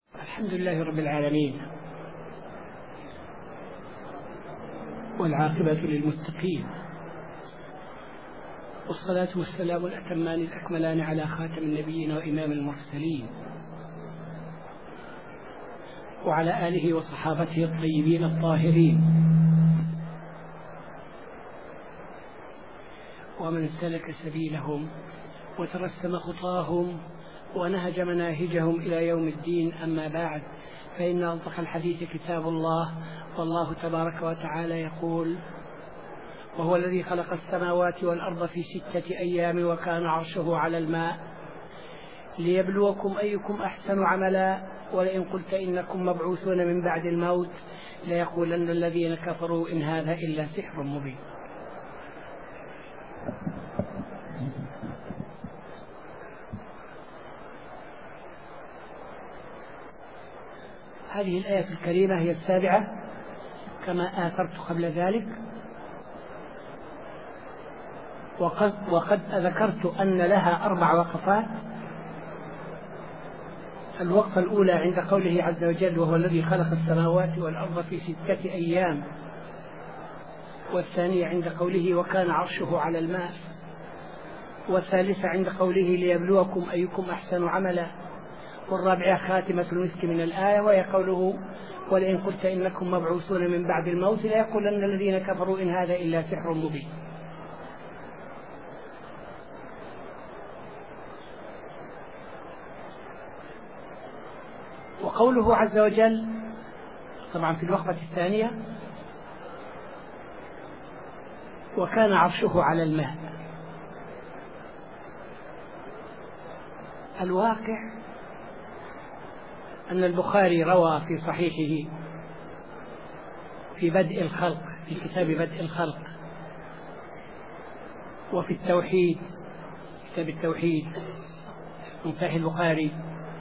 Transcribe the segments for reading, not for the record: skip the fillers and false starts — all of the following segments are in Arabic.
الحمد لله رب العالمين، والعاقبة للمتقين، والصلاة والسلام الأتمان الأكملان على خاتم النبيين وإمام المرسلين وعلى آله وصحابته الطيبين الطاهرين، ومن سلك سبيلهم وترسم خطاهم ونهج مناهجهم إلى يوم الدين. أما بعد، فإن أصدق الحديث كتاب الله، والله تبارك وتعالى يقول: وهو الذي خلق السماوات والأرض في 6 أيام وكان عرشه على الماء ليبلوكم أيكم أحسن عملا ولئن قلت إنكم مبعوثون من بعد الموت ليقولن الذين كفروا إن هذا إلا سحر مبين. هذه الآية الكريمة هي 7 كما آثرت قبل ذلك، وقد ذكرت أن لها 4 وقفات. الوقفة الأولى عند قوله عز وجل: وهو الذي خلق السماوات والأرض في 6 أيام، والثانية عند قوله وكان عرشه على الماء، والثالثة عند قوله ليبلوكم أيكم أحسن عملا، والرابعة خاتمة المسك من الآية وهي قوله: ولئن قلت إنكم مبعوثون من بعد الموت ليقولن الذين كفروا إن هذا إلا سحر مبين. وقوله عز وجل طبعا في الوقفة الثانية: وكان عرشه على الماء. الواقع أن البخاري روى في صحيحه في بدء الخلق، في كتاب بدء الخلق، وفي التوحيد، كتاب التوحيد من صحيح البخاري،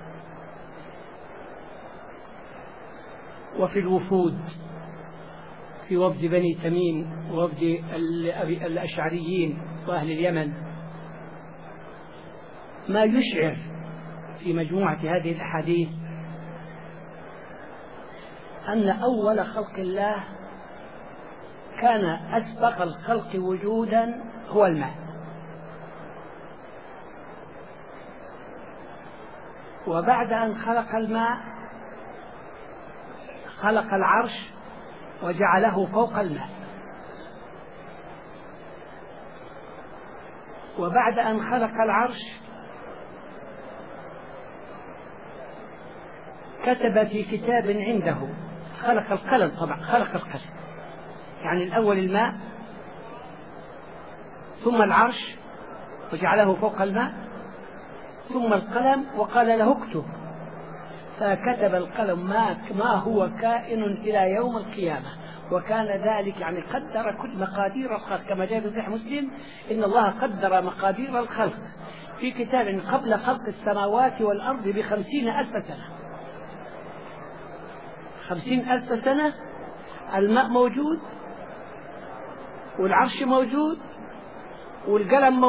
وفي الوفود في وفد بني تميم ووفد الأشعريين وأهل اليمن، ما يشعر في مجموعة هذه الأحاديث أن أول خلق الله كان أسبق الخلق وجودا هو الماء، وبعد أن خلق الماء خلق العرش وجعله فوق الماء، وبعد أن خلق العرش كتب في كتاب عنده، خلق القلم، طبعا خلق القلم، يعني الأول الماء ثم العرش وجعله فوق الماء ثم القلم وقال له اكتب، فكتب القلم ما هو كائن إلى يوم القيامة، وكان ذلك يعني قدر كل مقادير الخلق كما جاء في صحيح مسلم: إن الله قدر مقادير الخلق في كتاب قبل خلق السماوات والأرض ب50,000 سنة. 50,000 سنة الماء موجود، والعرش موجود، والقلم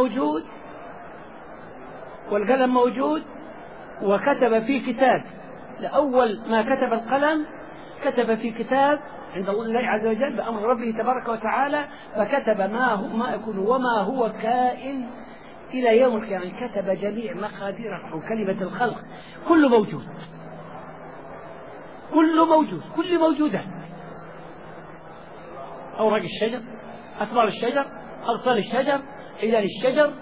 موجود، وكتب في كتاب. لأول ما كتب القلم كتب في كتاب عند الله عز وجل بأمر ربه تبارك وتعالى، فكتب ما يكون وما هو كائن إلى يوم القيامة، كتب جميع مقادير وكلمة الخلق، كله موجود، كل موجودات، أوراق الشجر، أثمار الشجر، أغصان الشجر، عيدان الشجر،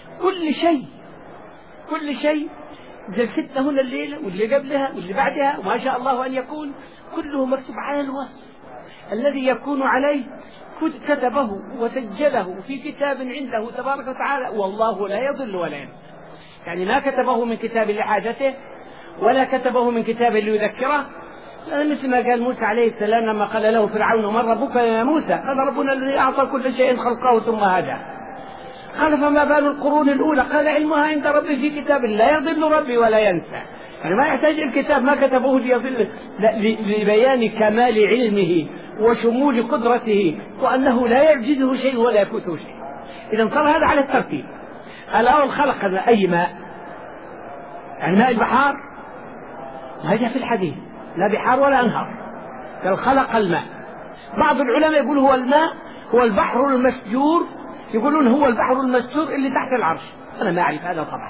كل شيء جلستنا هنا الليلة واللي قبلها واللي بعدها وما شاء الله أن يكون، كله مكتوب على الوصف الذي يكون عليه، كتبه وسجله في كتاب عنده تبارك وتعالى، والله لا يضل ولا ينسى. يعني ما كتبه من كتاب لحاجته ولا كتبه من كتاب ليذكره، مثل ما قال موسى عليه السلام لما قال له فرعون: من ربك يا موسى؟ قال: ربنا الذي أعطى كل شيء خلقه ثم هدى. قال: فما بال القرون الأولى؟ قال: علمها عند ربي في كتاب لا يضل ربي ولا ينسى. يعني ما يحتاج الكتاب، ما كتبه لبيان كمال علمه وشمول قدرته وأنه لا يعجزه شيء ولا يفوته شيء. إذا صار هذا على الترتيب. الأول خلق أي ماء، يعني ماء البحار هذا في الحديث لا بحار ولا أنهار، قال خلق الماء. بعض العلماء يقول هو الماء هو البحر المسجور، يقولون هو البحر المسجور اللي تحت العرش. أنا ما أعرف هذا طبعا،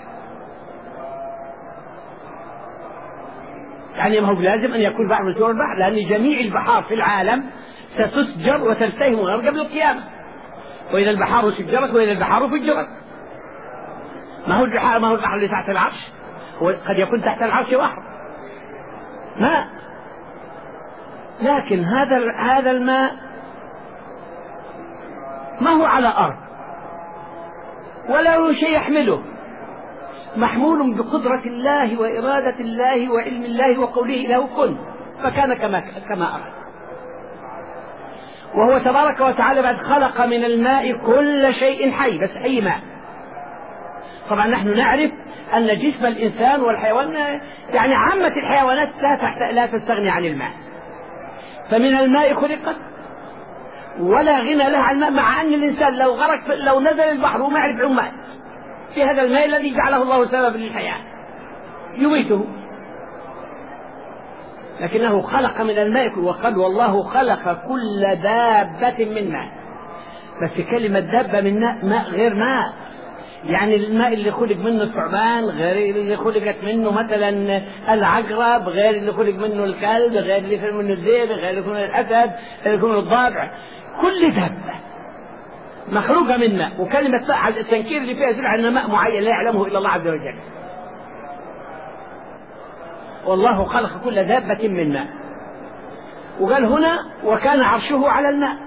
يعني ما هو لازم أن يكون بحر مسجور البحر، لأن جميع البحار في العالم ستسجر وتلتهم الغرق قبل القيامة. وإذا البحار سجرت وإذا البحار فجرت. ما هو البحر اللي تحت العرش، هو قد يكون تحت العرش بحر ماء، لكن هذا الماء ما هو على أرض ولا له شيء يحمله، محمول بقدرة الله وإرادة الله وعلم الله وقوله له كن فكان كما أراد. وهو تبارك وتعالى بعد خلق من الماء كل شيء حي، بس أي ماء. طبعا نحن نعرف أن جسم الإنسان والحيوان يعني عامة الحيوانات لا تستغني عن الماء، فمن الماء خلقت ولا غنى لها عن الماء، مع أن الإنسان لو غرق لو نزل البحر وما يعرف عن ماء في هذا الماء الذي جعله الله سببا للحياة يميته، لكنه خلق من الماء. وقال والله خلق كل دابة من ماء، بس كلمة دابة من ماء غير ماء، يعني الماء اللي خلق منه الثعبان غير اللي خلقت منه مثلا العقرب، غير اللي خلق منه الكلب، غير اللي خلق منه الذئب، غير اللي خلق منه الأسد، غير اللي خلق منه الضبع. كل دابة مخلوقة من ماء. وكلمة التنكير اللي فيها يدل على ماء معين لا يعلمه إلا الله عز وجل. والله خلق كل دابة من ماء. وقال هنا وكان عرشه على الماء.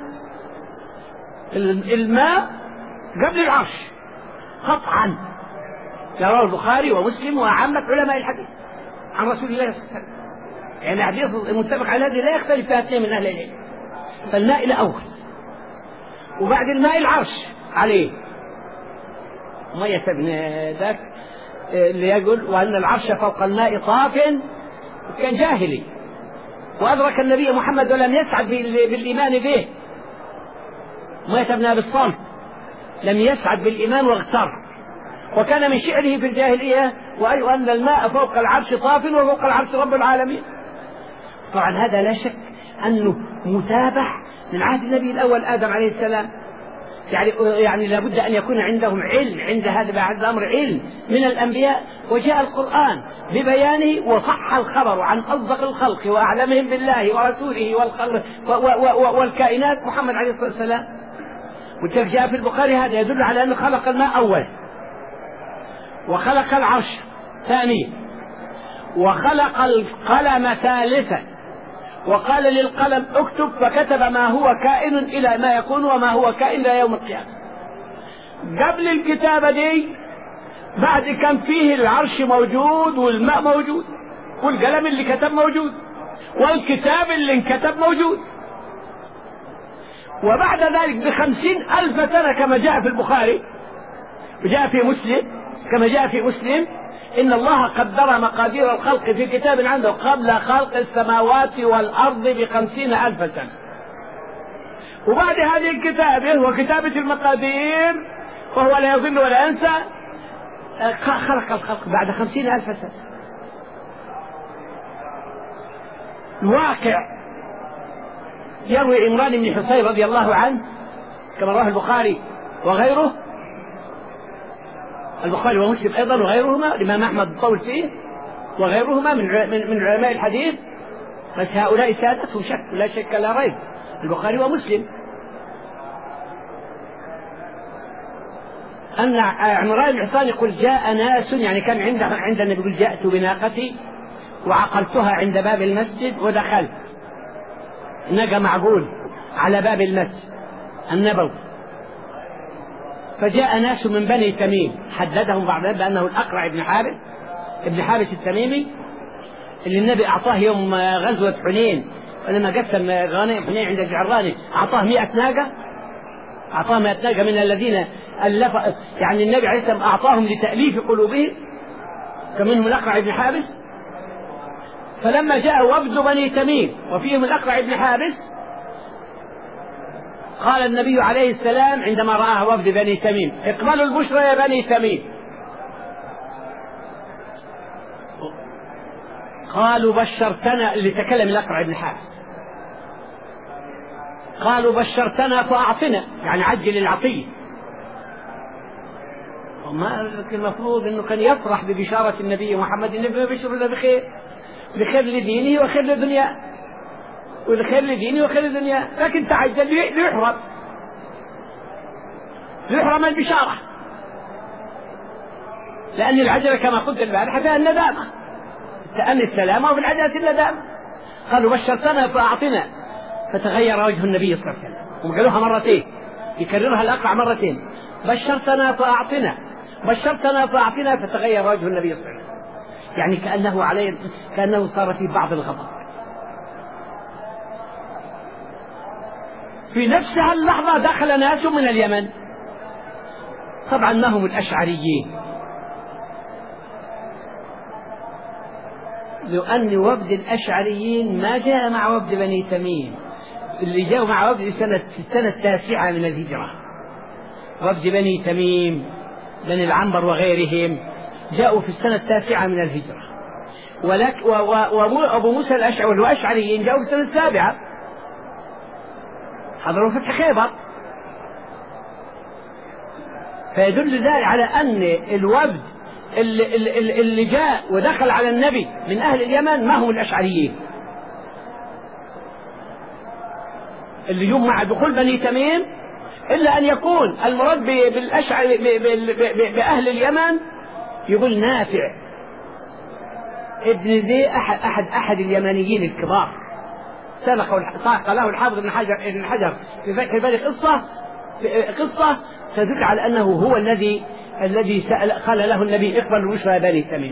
الماء قبل العرش قطعا، رواه البخاري ومسلم وعامة علماء الحديث عن رسول الله صلى الله عليه وسلم. يعني الحديث المتفق على هذه لا يختلف فيها اثنين من أهل العلم. فالماء الأول، وبعد الماء العرش عليه مية ابن ذاك اللي يقول وأن العرش فوق الماء طاف، كان جاهلي وأدرك النبي محمد ولم يسعد بالإيمان به. مية ابن أبي الصالح لم يسعد بالإيمان واغتر، وكان من شعره في الجاهلية وأن الماء فوق العرش طاف وفوق العرش رب العالمين. طبعا هذا لا شك أنه متابع من عهد النبي الأول آدم عليه السلام. يعني لابد أن يكون عندهم علم، عند هذا الأمر علم من الأنبياء، وجاء القرآن ببيانه وصح الخبر عن أصدق الخلق وأعلمهم بالله ورسوله والكائنات محمد عليه الصلاة والسلام. وجاء في البخاري هذا يدل على أنه خلق الماء أول، وخلق العرش ثانيا، وخلق القلم ثالثا، وقال للقلم اكتب فكتب ما هو كائن إلى ما يكون وما هو كائن إلى يوم القيامة. قبل الكتابة دي بعد كان فيه العرش موجود والماء موجود والقلم اللي كتب موجود والكتاب اللي انكتب موجود. وبعد ذلك ب50,000 سنة كما جاء في البخاري وجاء في مسلم، كما جاء في مسلم إن الله قدر مقادير الخلق في كتاب عنده قبل خلق السماوات والأرض ب50,000 سنة. وبعد هذه الكتابة وكتابة المقادير وهو لا يظن ولا ينسى خلق الخلق بعد 50,000 سنة. الواقع يروي عمران بن حسين رضي الله عنه كما رواه البخاري وغيره، البخاري ومسلم أيضا وغيرهما، الإمام أحمد طول فيه وغيرهما من علماء الحديث، بس هؤلاء سادتهم شك لا شك لا ريب، البخاري ومسلم، أن عمران بن حسين يقول جاء ناس، يعني كان عند النبي يقول جاءت بناقتي وعقلتها عند باب المسجد ودخلت، نجا معقول على باب المسجد النبوي، فجاء ناس من بني تميم حددهم بعض بأنه الأقرع ابن حابس التميمي اللي النبي أعطاه يوم غزوة حنين، ولما قسم غنائم حنين عند الجعراني أعطاه 100 ناقة، أعطاه 100 ناقة من الذين يعني النبي عليه السلام أعطاهم لتأليف قلوبهم، كمنهم الأقرع ابن حابس. فلما جاء وفد بني تميم وفيهم الأقرع ابن حابس قال النبي عليه السلام عندما رآه وفد بني تميم اقبلوا البشرى يا بني تميم. قالوا بشرتنا، اللي تكلم الأقرع بن حابس، قالوا بشرتنا فأعطنا، يعني عجل العطية. وما المفروض أنه كان يفرح ببشارة النبي محمد، النبي يبشر له بخير، بخير لدينه وخير لدنياه، والخير لدينه وخير لدنياه، لكن تعجل ليحرم البشارة، لأن العجلة كما قلت البارحة فيها الندامة، تأني السلامة وفي العجلة الندامة. قالوا بشرتنا فأعطنا، فتغير وجه النبي صلى الله عليه وسلم، وقالوها مرتين، يكررها الأقرع مرتين، بشرتنا فأعطنا، بشرتنا فأعطنا، فتغير وجه النبي صلى الله عليه وسلم، يعني كأنه صار في بعض الغضب. في نفسها اللحظة دخل ناس من اليمن، طبعا ما هم الأشعريين، لأن وفد الأشعريين ما جاء مع وفد بني تميم، اللي جاءوا مع وفد السنة التاسعة من الهجرة، وفد بني تميم بني العنبر وغيرهم جاءوا في السنة التاسعة من الهجرة، وأبو موسى الأشعري والأشعريين جاءوا في السنة السابعة، حضروا فتح خيبر. فيدل ذلك على أن الوفد اللي جاء ودخل على النبي من أهل اليمن ما هم الأشعريين، اللي يوم مع دخول بني تميم، إلا أن يكون المراد بالأشعري بأهل اليمن، يقول نافع ابن زي أحد اليمنيين الكبار، ساق له الحافظ ابن حجر في فتح الباري قصة تدل على أنه هو الذي قال له النبي اقبل البشرى بني تميم.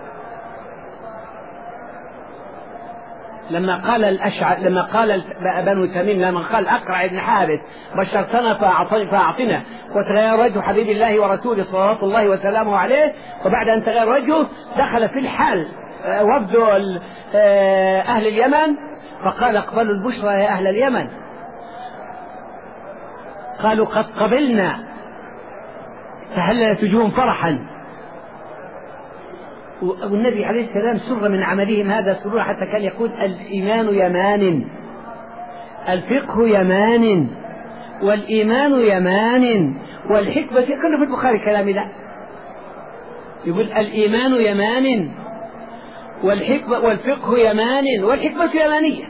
لما قال بنو تميم، لما قال أقرع بن حابس بشرتنا فأعطنا، وتغير وجه حبيب الله ورسوله صلوات الله وسلامه عليه، وبعد أن تغير وجهه دخل في الحال وفد أهل اليمن، فقال اقبلوا البشرى يا أهل اليمن. قالوا قد قبلنا فهل تجون فرحا. والنبي عليه السلام سر من عملهم هذا سرور، حتى كان يقول الإيمان يمان، الفقه يمان، والإيمان يمان، والحكمة كله في البخاري كلام لا، يقول الإيمان يمان والفقه يمان والحكمة يمانية،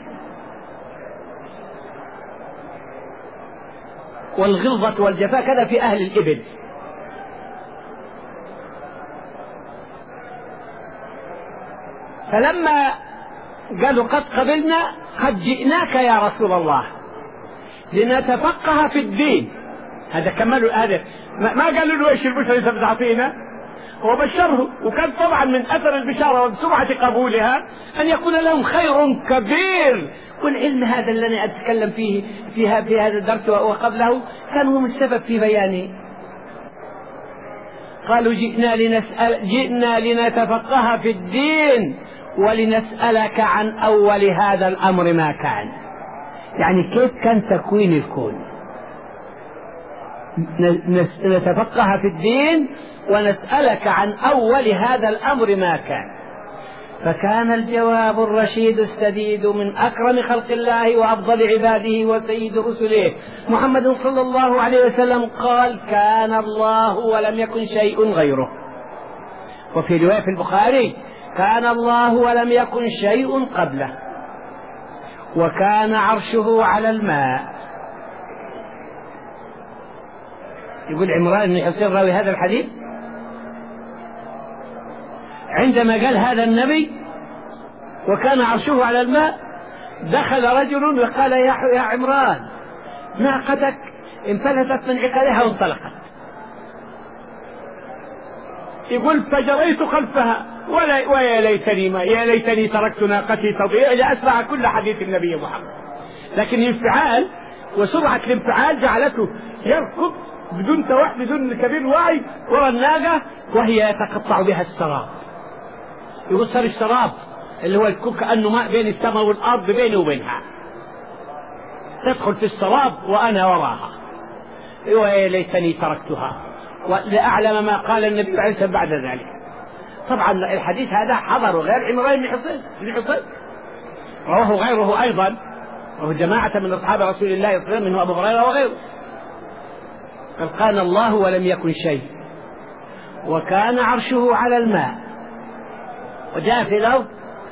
والغلظة والجفاء كذا في أهل الإبل. فلما قالوا قد قبلنا، قد جئناك يا رسول الله لنتفقه في الدين، هذا كملوا، هذا ما قالوا له ايش البشرى اللي بتعطينا، وبشره. وكان طبعا من اثر البشاره وسرعه قبولها ان يكون لهم خير كبير، والعلم هذا اللي انا اتكلم فيه في هذا الدرس وقبله كان هم السبب في بيانه. قالوا جئنا لنتفقه في الدين ولنسألك عن أول هذا الأمر ما كان، يعني كيف كان تكوين الكون، نتفقه في الدين ونسألك عن أول هذا الأمر ما كان. فكان الجواب الرشيد السديد من أكرم خلق الله وأفضل عباده وسيد رسله محمد صلى الله عليه وسلم قال كان الله ولم يكن شيء غيره. وفي رواية في البخاري كان الله ولم يكن شيء قبله، وكان عرشه على الماء. يقول عمران بن حسين راوي هذا الحديث عندما قال هذا النبي وكان عرشه على الماء، دخل رجل وقال يا عمران ناقتك انفلتت من عقالها وانطلقت. يقول فجريت خلفها ويا ليتني تركت ناقتي تضيع لأسرع كل حديث النبي محمد. لكن الانفعال وسرعة الانفعال جعلته يركض بدون كبير وعي وراء الناقة وهي يتقطع بها السراب. يقول صار السراب اللي هو الكوك كأنه ماء بين السماء والأرض بيني وبينها، تدخل في السراب وأنا وراها. ويا ليتني تركتها لأعلم ما قال النبي عليه الصلاة والسلام بعد ذلك. طبعا الحديث هذا حضر غير عمران بن حصين رواه غيره أيضا، وهو جماعة من أصحاب رسول الله صلى الله عليه وسلم منه أبو هريرة وغيره. قد قال الله ولم يكن شيء وكان عرشه على الماء، وجاء في الأرض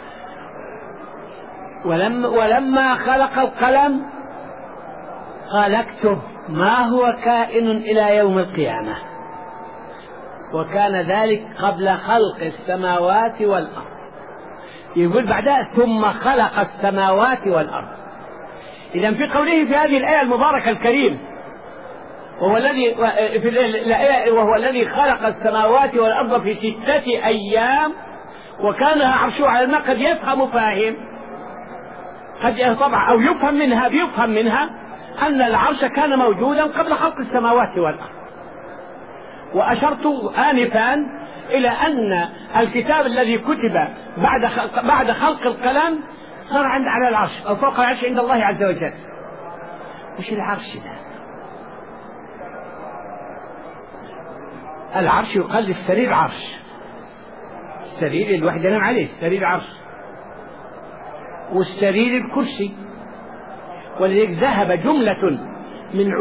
ولما خلق القلم قال اكتب ما هو كائن إلى يوم القيامة، وكان ذلك قبل خلق السماوات والأرض. يقول بعدها ثم خلق السماوات والأرض. إذن في قوله في هذه الآية المباركة الكريمة وهو الذي خلق السماوات والأرض في 6 أيام وكان عرشه على الماء، قد يفهم فاهم قد طبعا أو بيفهم منها أن العرش كان موجودا قبل خلق السماوات والأرض. وأشرت آنفا إلى أن الكتاب الذي كتب بعد خلق القلم صار على العرش أو فوق العرش عند الله عز وجل. وش العرش ده؟ العرش يقال للسرير عرش، السرير الواحد ينام عليه السرير عرش، والسرير الكرسي. ولذلك ذهب جملة من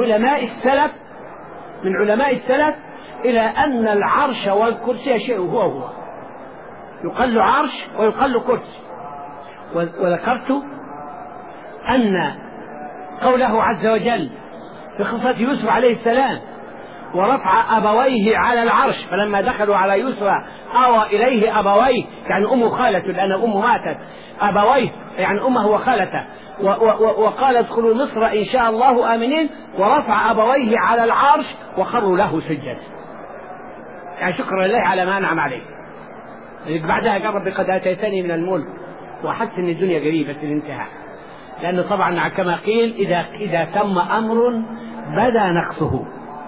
علماء السلف إلى أن العرش والكرسي شيء هو يقال له عرش ويقال له كرسي. وذكرت أن قوله عز وجل في قصة يوسف عليه السلام ورفع أبويه على العرش، فلما دخلوا على يوسف آوى إليه أبويه، يعني أمه خالته لأن أمه ماتت، أبويه يعني أمه وخالته، وقال ادخلوا مصر إن شاء الله آمنين، ورفع أبويه على العرش وخروا له سجدا، يعني شكرا لله على ما أنعم عليه. بعدها قال رب قد آتيتني من الملك وأحس أن الدنيا قريبة الانتهاء، لأنه طبعا كما قيل إذا تم أمر بدا نقصه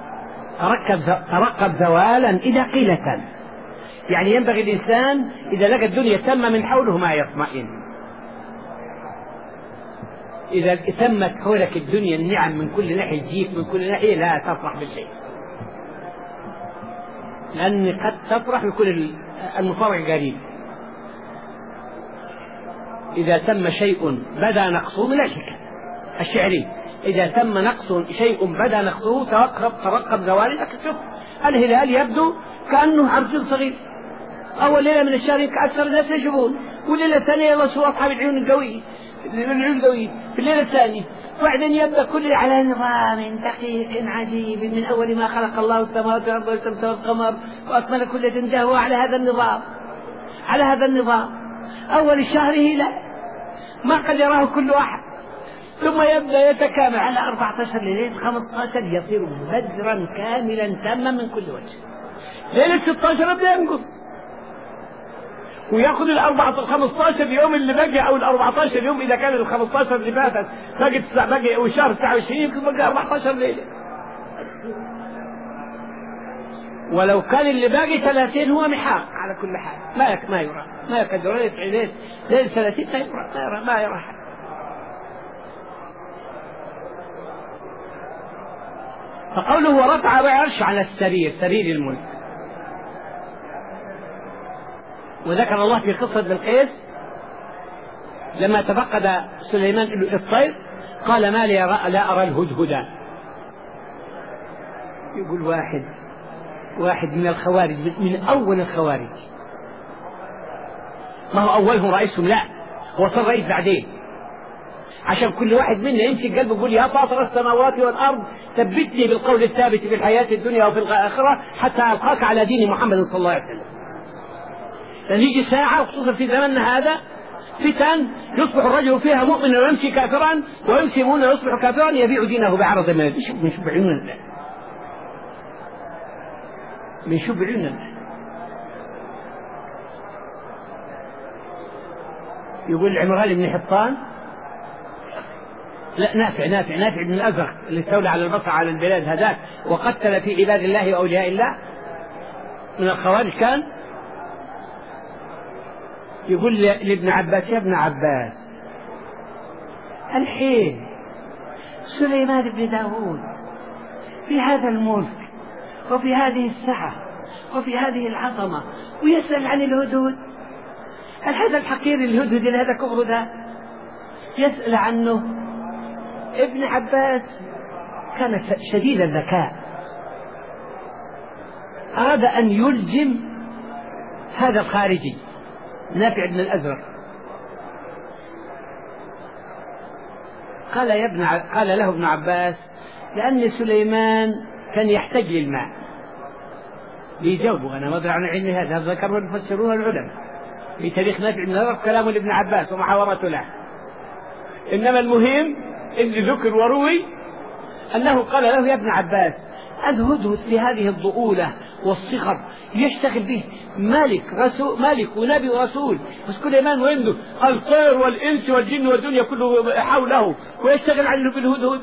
ترقب زوالا إذا قيل تم. يعني ينبغي الإنسان إذا لقى الدنيا تم من حوله ما يطمئن. إذا تمت حولك الدنيا النعم من كل ناحية تجيك من كل ناحية لا تفرح بالشيء، لأن قد تفرح بكل المفرح قريب. إذا تم شيء بدا نقصه من الشعري، إذا تم نقص شيء بدا نقصه ترقب زوال. شوف الهلال يبدو كأنه عرج صغير، أول ليلة من الشهر أكثر الناس يشوفون، والليلة الثانية يلا سوى أصحاب العيون القوية في الليلة الثانية، وبعدين يبدأ كل على نظام دقيق عجيب من أول ما خلق الله السماوات والأرض والشمس والقمر وأكمل كل شيء هو على هذا النظام. أول الشهر لا ما قد يراه كل أحد، ثم يبدأ يتكامل على 14 ليلة 15 يصير بدرا كاملا تاما من كل وجه. ليلة 16 يبدأ ينقص ويأخذ 15 يوم اللي بقي أو 14 يوم، إذا كان 15 اللي فاتت بقي والشهر 29 يمكن بقي 14 ليلة، ولو كان اللي باقي 30 هو محاق على كل حال ما يقدر ليلة 30 ما يرى حد. فقوله ورفع عرش على سرير الملك. وذكر الله في قصة بلقيس لما تفقد سليمان الطير قال ما لي لا أرى الهدهد. يقول واحد من الخوارج، من أول الخوارج، ما هو أولهم رئيسهم، لا هو صار رئيس بعدين، عشان كل واحد منا يمسك قلبه يقول يا فاطر السماوات والأرض ثبتني بالقول الثابت في الحياة الدنيا وفي الآخرة حتى ألقاك على دين محمد صلى الله عليه وسلم. لأن يجي ساعة وخصوصا في زمننا هذا فتن يصبح الرجل فيها مؤمنا ويمشي كافرا، ويمشي مؤمنا ويصبح كافرا يبيع دينه بعرض مال. بنشوف بعيوننا يقول عمران بن حطان لا نافع بن الأزرق اللي استولى على البصره على البلاد هذاك وقتل في عباد الله وأولياء الله من الخوارج، كان يقول لابن عباس يا ابن عباس الحين سليمان بن داود في هذا الملك وفي هذه السعة وفي هذه العظمة ويسأل عن الهدهد، هذا الحقير الهدهد اللي هذا كبره ده يسأل عنه. ابن عباس كان شديد الذكاء، أراد أن يلجم هذا الخارجي نافع بن الأزرق. قال له ابن عباس: لأن سليمان كان يحتاج للماء. بيجاوبوا: أنا ما أدري عن علم هذا ذكره المفسرون العلماء في تاريخ نافع بن الأزرق، كلام لابن عباس ومحاورته له. إنما المهم اللي ذكر وروي أنه قال له: يا ابن عباس، الهدهد في هذه الضؤولة والصغر يشتغل به ملك ونبي ورسول، بس سليمان وعنده الطير والإنس والجن والدنيا كله حوله ويشتغل عنه بالهدهد.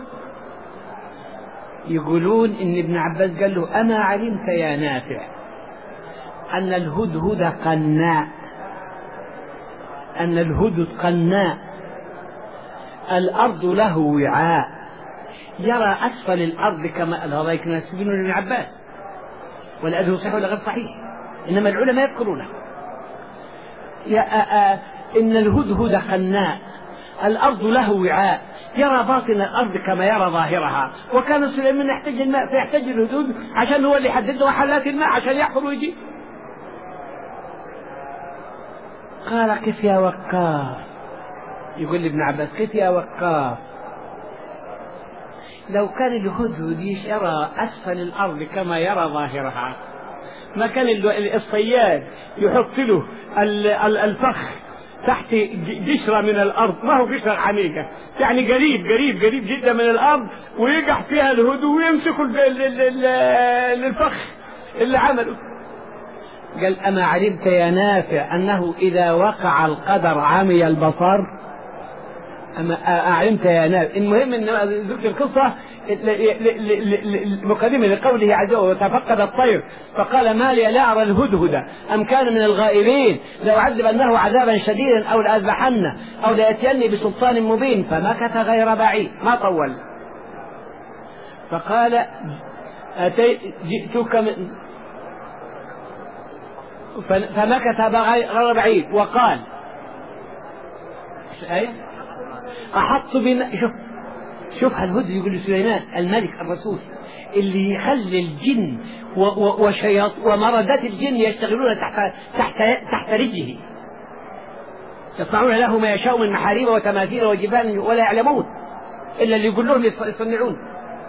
يقولون إن ابن عباس قال له: أما علمت يا نافع أن الهدهد قناء، أن الهدهد قناء، الأرض له وعاء يرى أسفل الأرض كما ألهيك ناس من ابن عباس، ولا أدري صحيح ولا غير صحيح، إنما العلماء يذكرونه. إن الهدهد قناء، الأرض له وعاء يرى باطن الأرض كما يرى ظاهرها، وكان سليمان يحتاج الماء فيحتاج الهدهد عشان هو اللي يحدد له حالات الماء عشان يحفر ويجي. قال: كيف يا وقاف؟ يقول لابن عباس: كيف يا وقاف؟ لو كان الهدهد يرى أسفل الأرض كما يرى ظاهرها، ما كان الصياد يحط له الفخ تحت قشرة من الأرض، ما هو قشرة عميقة، يعني قريب جدا من الأرض، ويقع فيها الهدهد ويمسك الفخ اللي عمله. قال: أما علمت يا نافع أنه إذا وقع القدر عمي البصر؟ أما علمت يا نافع. المهم أن ذكر القصة مقدمة لقوله عز وجل: وتفقد الطير فقال: ما لي لا أرى الهدهد أم كان من الغائبين لأعذبنه عذابا شديدا أو لأذبحنه أو ليأتيني بسلطان مبين. فمكث غير بعيد، ما طول، فقال: جئتك من فمكث غير بعيد وقال: أحط بما شوف الهدهد يقول لسليمان الملك الرسول اللي يخلي الجن ومردات الجن يشتغلون تحت رجله، يصنعون له ما يشاء من محاريب وتماثيل وجبال ولا يعلمون إلا اللي يقول لهم يصنعون.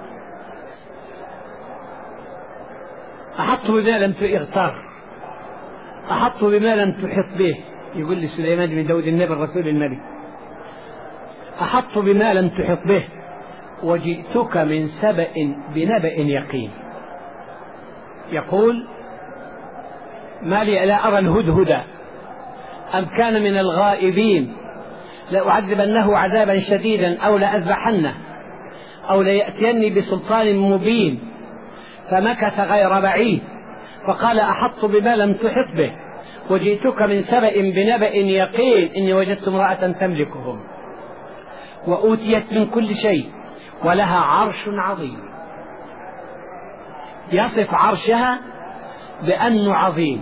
أحط بما لم تغتر، أحط بما لم تحط به. يقول لسليمان بن داود النبي الرسول النبي: أحط بما لم تحط به وجئتك من سبأ بنبأ يقين. يقول: ما لي لا أرى الهدهد أم كان من الغائبين لأعذبنه عذابا شديدا أو لأذبحنه أو ليأتيني بسلطان مبين. فمكث غير بعيد فقال: أحط بما لم تحط به وجئتك من سبأ بنبأ يقين إني وجدت امرأة تملكهم وأوتيت من كل شيء ولها عرش عظيم. يصف عرشها بأنه عظيم،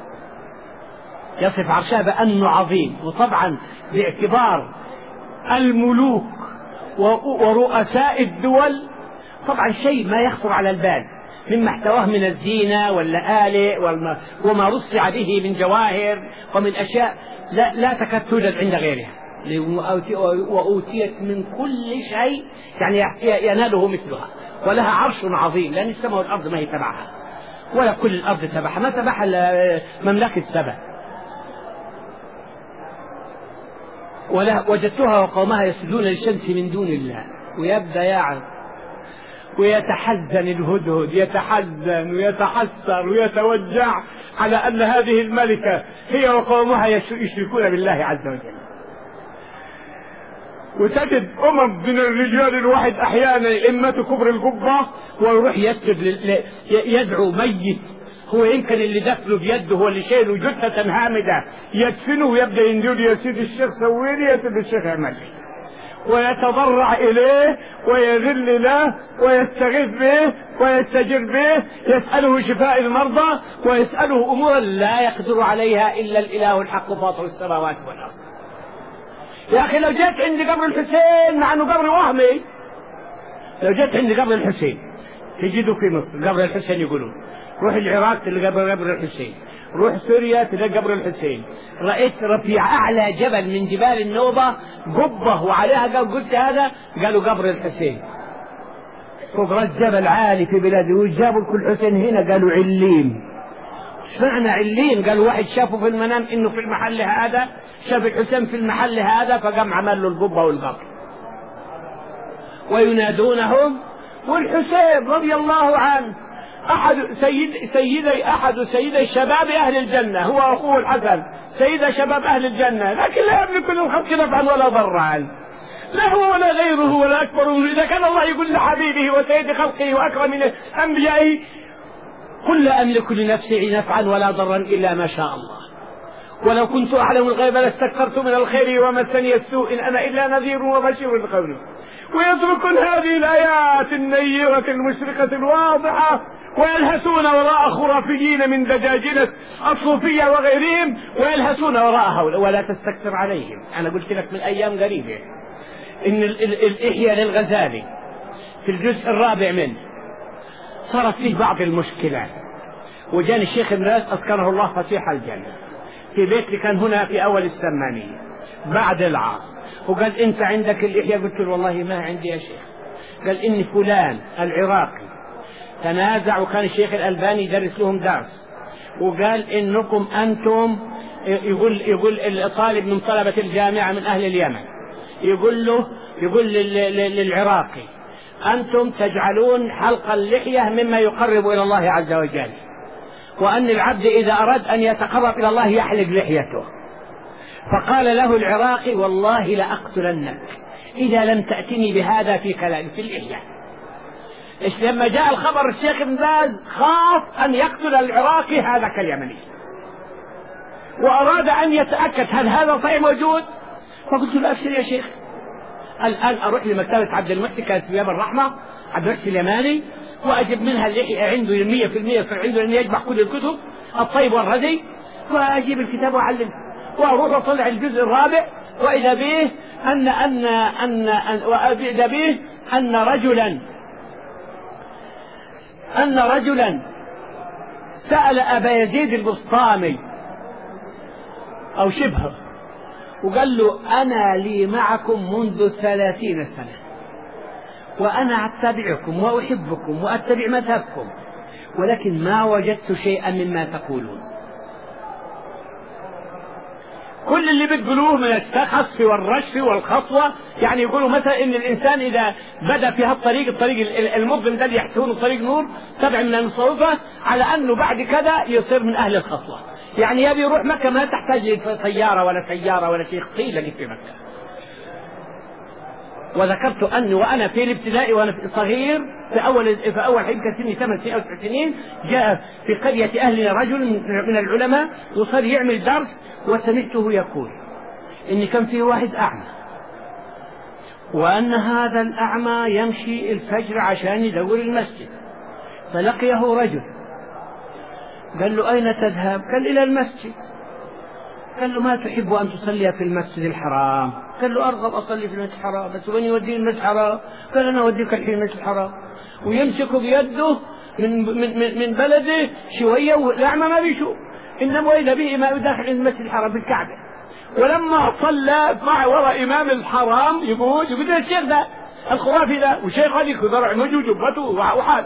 يصف عرشها بأنه عظيم. وطبعا باعتبار الملوك ورؤساء الدول طبعا شيء ما يخطر على البال مما احتواه من الزينة واللآلئ وما رصع به من جواهر ومن أشياء لا تكاد توجد عند غيرها. وأوتيت من كل شيء يعني يناله مثلها، ولها عرش عظيم، لأن السماء والأرض ما هي تبعها ولا كل الأرض تبعها، ما تبعها مملكة سبأ. وجدتها وقومها يسجدون للشمس من دون الله. ويبدأ يعرف ويتحزن الهدهد، يتحزن ويتحسر ويتوجع على أن هذه الملكة هي وقومها يشركون بالله عز وجل. وتجد من الرجال الواحد أحيانا إمة كبر القبة ويروح يسجد يدعو ميت، هو يمكن اللي دفنه بيده هو اللي شايله جثة هامدة يدفنه ويبدأ ينجل: يا سيدي الشيخ سويني، يا سيدي الشيخ اعمل. ويتضرع إليه ويذل له ويستغيث به ويستجر به، يسأله شفاء المرضى ويسأله أمورا لا يقدر عليها إلا الإله الحق فاطر السماوات والأرض. يا أخي لو جيت عند قبر الحسين مع أنه قبر وهمي، لو جيت عند قبر الحسين تجده في مصر قبر الحسين يقولون، روح العراق تلقى قبر الحسين، روح سوريا تلقى قبر الحسين. رأيت رفيع أعلى جبل من جبال النوبة قبة وعليها قلت هذا، قالوا قبر الحسين. فوق راس جبل عالي في بلادي، وجابوا كل حسين هنا قالوا علين. ايش معنى علين؟ قالوا واحد شافه في المنام انه في المحل هذا، شاف الحسين في المحل هذا فقام عمل له القبة والقبر. وينادونهم والحسين رضي الله عنه أحد سيدي شباب أهل الجنة، هو أخوه الحسن سيد شباب أهل الجنة، لكن لا يملك للخلق نفعا ولا ضرا، لا هو ولا غيره ولا أكبر منه. إذا كان الله يقول لحبيبه وسيد خلقه وأكرم من أنبيائه قل لا أملك لنفسي نفعا ولا ضرا إلا ما شاء الله، ولو كنت أعلم الغيب لاستكثرت من الخير ومسني السوء إن أنا إلا نذير وبشير لقومي. ويتركون هذه الآيات النيرة المشرقة الواضحة ويلهثون وراء خرافيين من دجاجلة الصوفية وغيرهم، ويلهثون وراء هؤلاء ولا تستكثر عليهم. أنا قلت لك من أيام قريبة إن الإحياء للغزالي في الجزء الرابع منه صارت فيه بعض المشكلات، وجاني الشيخ مراز أذكره الله فسيح الجنة في بيت اللي كان هنا في أول السمانية بعد العصر، وقال أنت عندك الإحياء؟ قلت له والله ما عندي يا شيخ. قال إن فلان العراقي تنازع، وكان الشيخ الألباني يدرس لهم درس، وقال إنكم أنتم، يقول الطالب من طلبة الجامعة من أهل اليمن يقول للعراقي أنتم تجعلون حلق اللحية مما يقرب إلى الله عز وجل، وأن العبد إذا أراد أن يتقرب إلى الله يحلق لحيته. فقال له العراقي والله لأقتلنك إذا لم تأتني بهذا في كلام في اللحية. إيش لما جاء الخبر الشيخ ابن باز خاف أن يقتل العراقي هذاك اليمني، وأراد أن يتأكد هل هذا صحيح موجود. فقلت له أبشر يا شيخ، الآن أروح لمكتبة عبد المحسن كانت في باب الرحمة عبد المحسن اليماني وأجيب منها اللحية عنده 100%، عنده أن يجمع كل الكتب الطيب والردي، وأجيب الكتاب وأعلم وأروح أطلع الجزء الرابع، وإذا به أن رجلا سأل أبا يزيد البسطامي أو شبهه وقال له أنا لي معكم منذ 30 سنة وأنا أتبعكم وأحبكم وأتبع مذهبكم، ولكن ما وجدت شيئا مما تقولون. كل اللي بتقولوه من السخص والرشف والخطوة، يعني يقولوا مثلا إن الإنسان إذا بدأ في هالطريق المظلم ده اللي يحسبونه طريق نور تبع من المصوفة، على أنه بعد كذا يصير من أهل الخطوة، يعني يبي يروح مكة ما تحتاج لطيارة ولا سيارة ولا شيء، قيل لك في مكة. وذكرت أني وأنا في الابتدائي وأنا صغير في أول حين كان سني 8 أو 9 سنين، جاء في قرية أهلنا رجل من العلماء وصار يعمل درس، وسمعته يقول إن كان في واحد أعمى، وأن هذا الأعمى يمشي الفجر عشان يدور المسجد، فلقيه رجل قال له أين تذهب؟ قال إلى المسجد. قال له ما تحب أن تصلي في المسجد الحرام؟ قال له أرغب أصلي في المسجد الحرام، بس وين يوديني المسجد الحرام؟ قال أنا أوديك الحين المسجد الحرام. ويمسك بيده من بلده شوية، والأعمى ما بيشوف، إنما وإذا به ما يدخل المسجد الحرام بالكعبة. ولما صلى مع وراء إمام الحرام يقول الشيخ ده الخرافي ده، وشيخ هذيك ذرع وجهه وجبته وحاله.